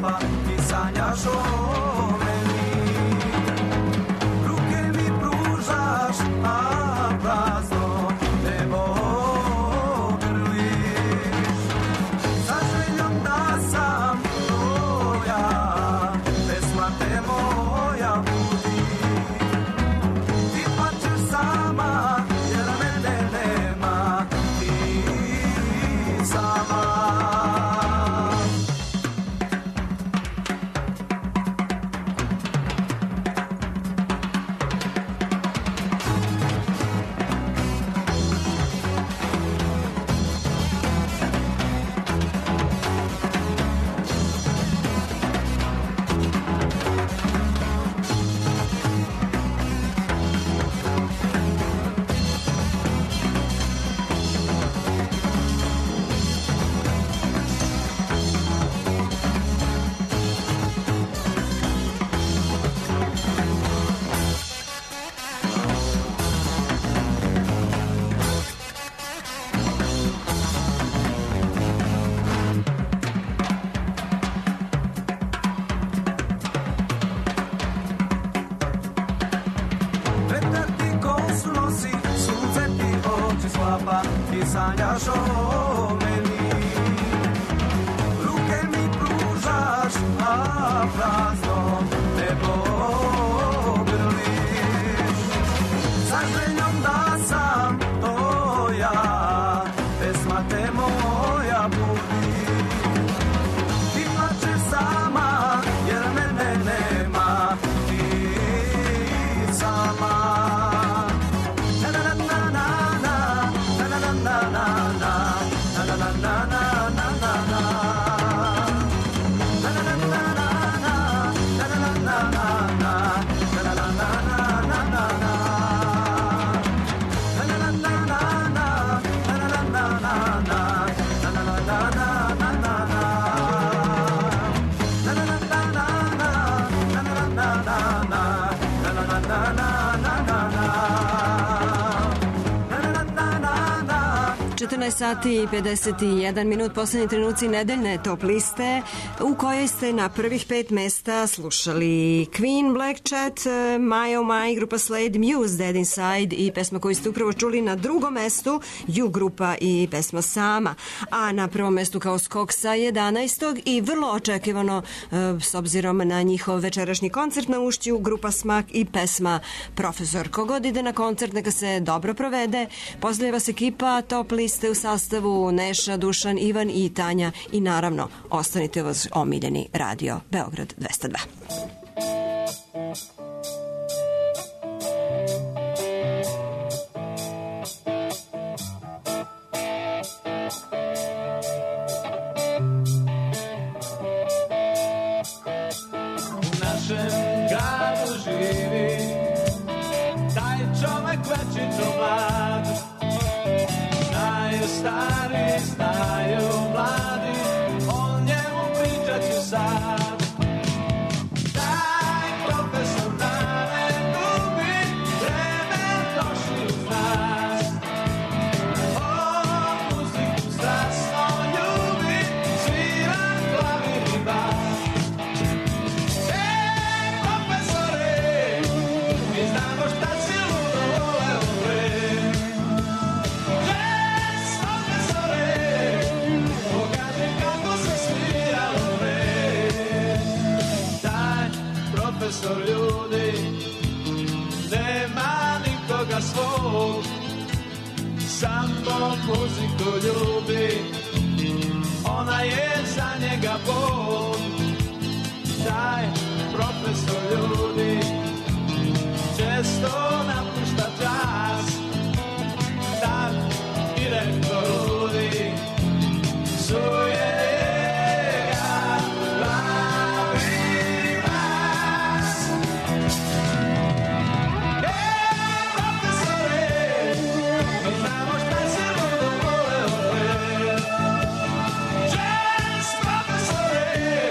sklapa i sanjaš o meni. Ruke mi pružaš, a prazno nebo grliš. Sa željom da sam tvoja, pesma te moja budi. Ti plačeš sama, jer mene nema, ti sama. Vetar ti kosu nosi, sunce ti oči sklapa i sanjaš o meni. Ruke mi pružaš, a prazno nebo grliš. Sa željom da sam tvoja, pesma te moja budi. Ti plačeš sama, jer mene nema, ti sama. Na na na na na, na na na na na, na na na na na na na na. Na na na na na, na na na na na, na na na na na na na na. Na na na na na, na na na na na na, na na na na na na na na. Na na na na na, na na na na na na, na na na na na na na. četrnaest sati i pedeset jedan minut, poslednji trenuci nedeljne top liste u kojoj ste na prvih pet mesta slušali Queen, Black Chat, My Oh My, grupa Slade, Muse, Dead Inside i pesma koju ste upravo čuli na drugom mestu, You grupa i pesma Sama. A na prvom mestu kao skok sa jedanaestog i vrlo očekivano s obzirom na njihov večerašnji koncert na Ušću, grupa Smak i pesma Profesor. Kogod ide na koncert neka se dobro provede. Pozdravlja vas ekipa top liste u sastavu Neša, Dušan, Ivan i Tanja i naravno ostanite vas omiljeni Radio Beograd dvesta dva. U našem gradu živi taj čovek večito mlad. Znaju stari, znaju mladi, o njemu pričat ću sad. Taj profesor da ne gubi, vreme došli uz nas. O muziku strasno ljubi, svira klavir i bas. E, profesore, mi znamo šta si ludo voleo pre. Profesor ljudi, nema nikoga svog, samo muziku ljubi, ona je za njega Bog. Taj profesor ljudi često napušta čas, tak direktor ljudi suje. Profesore,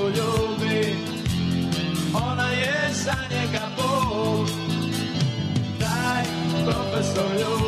ljubi, ona je za njega Bog. Taj profesor ljubi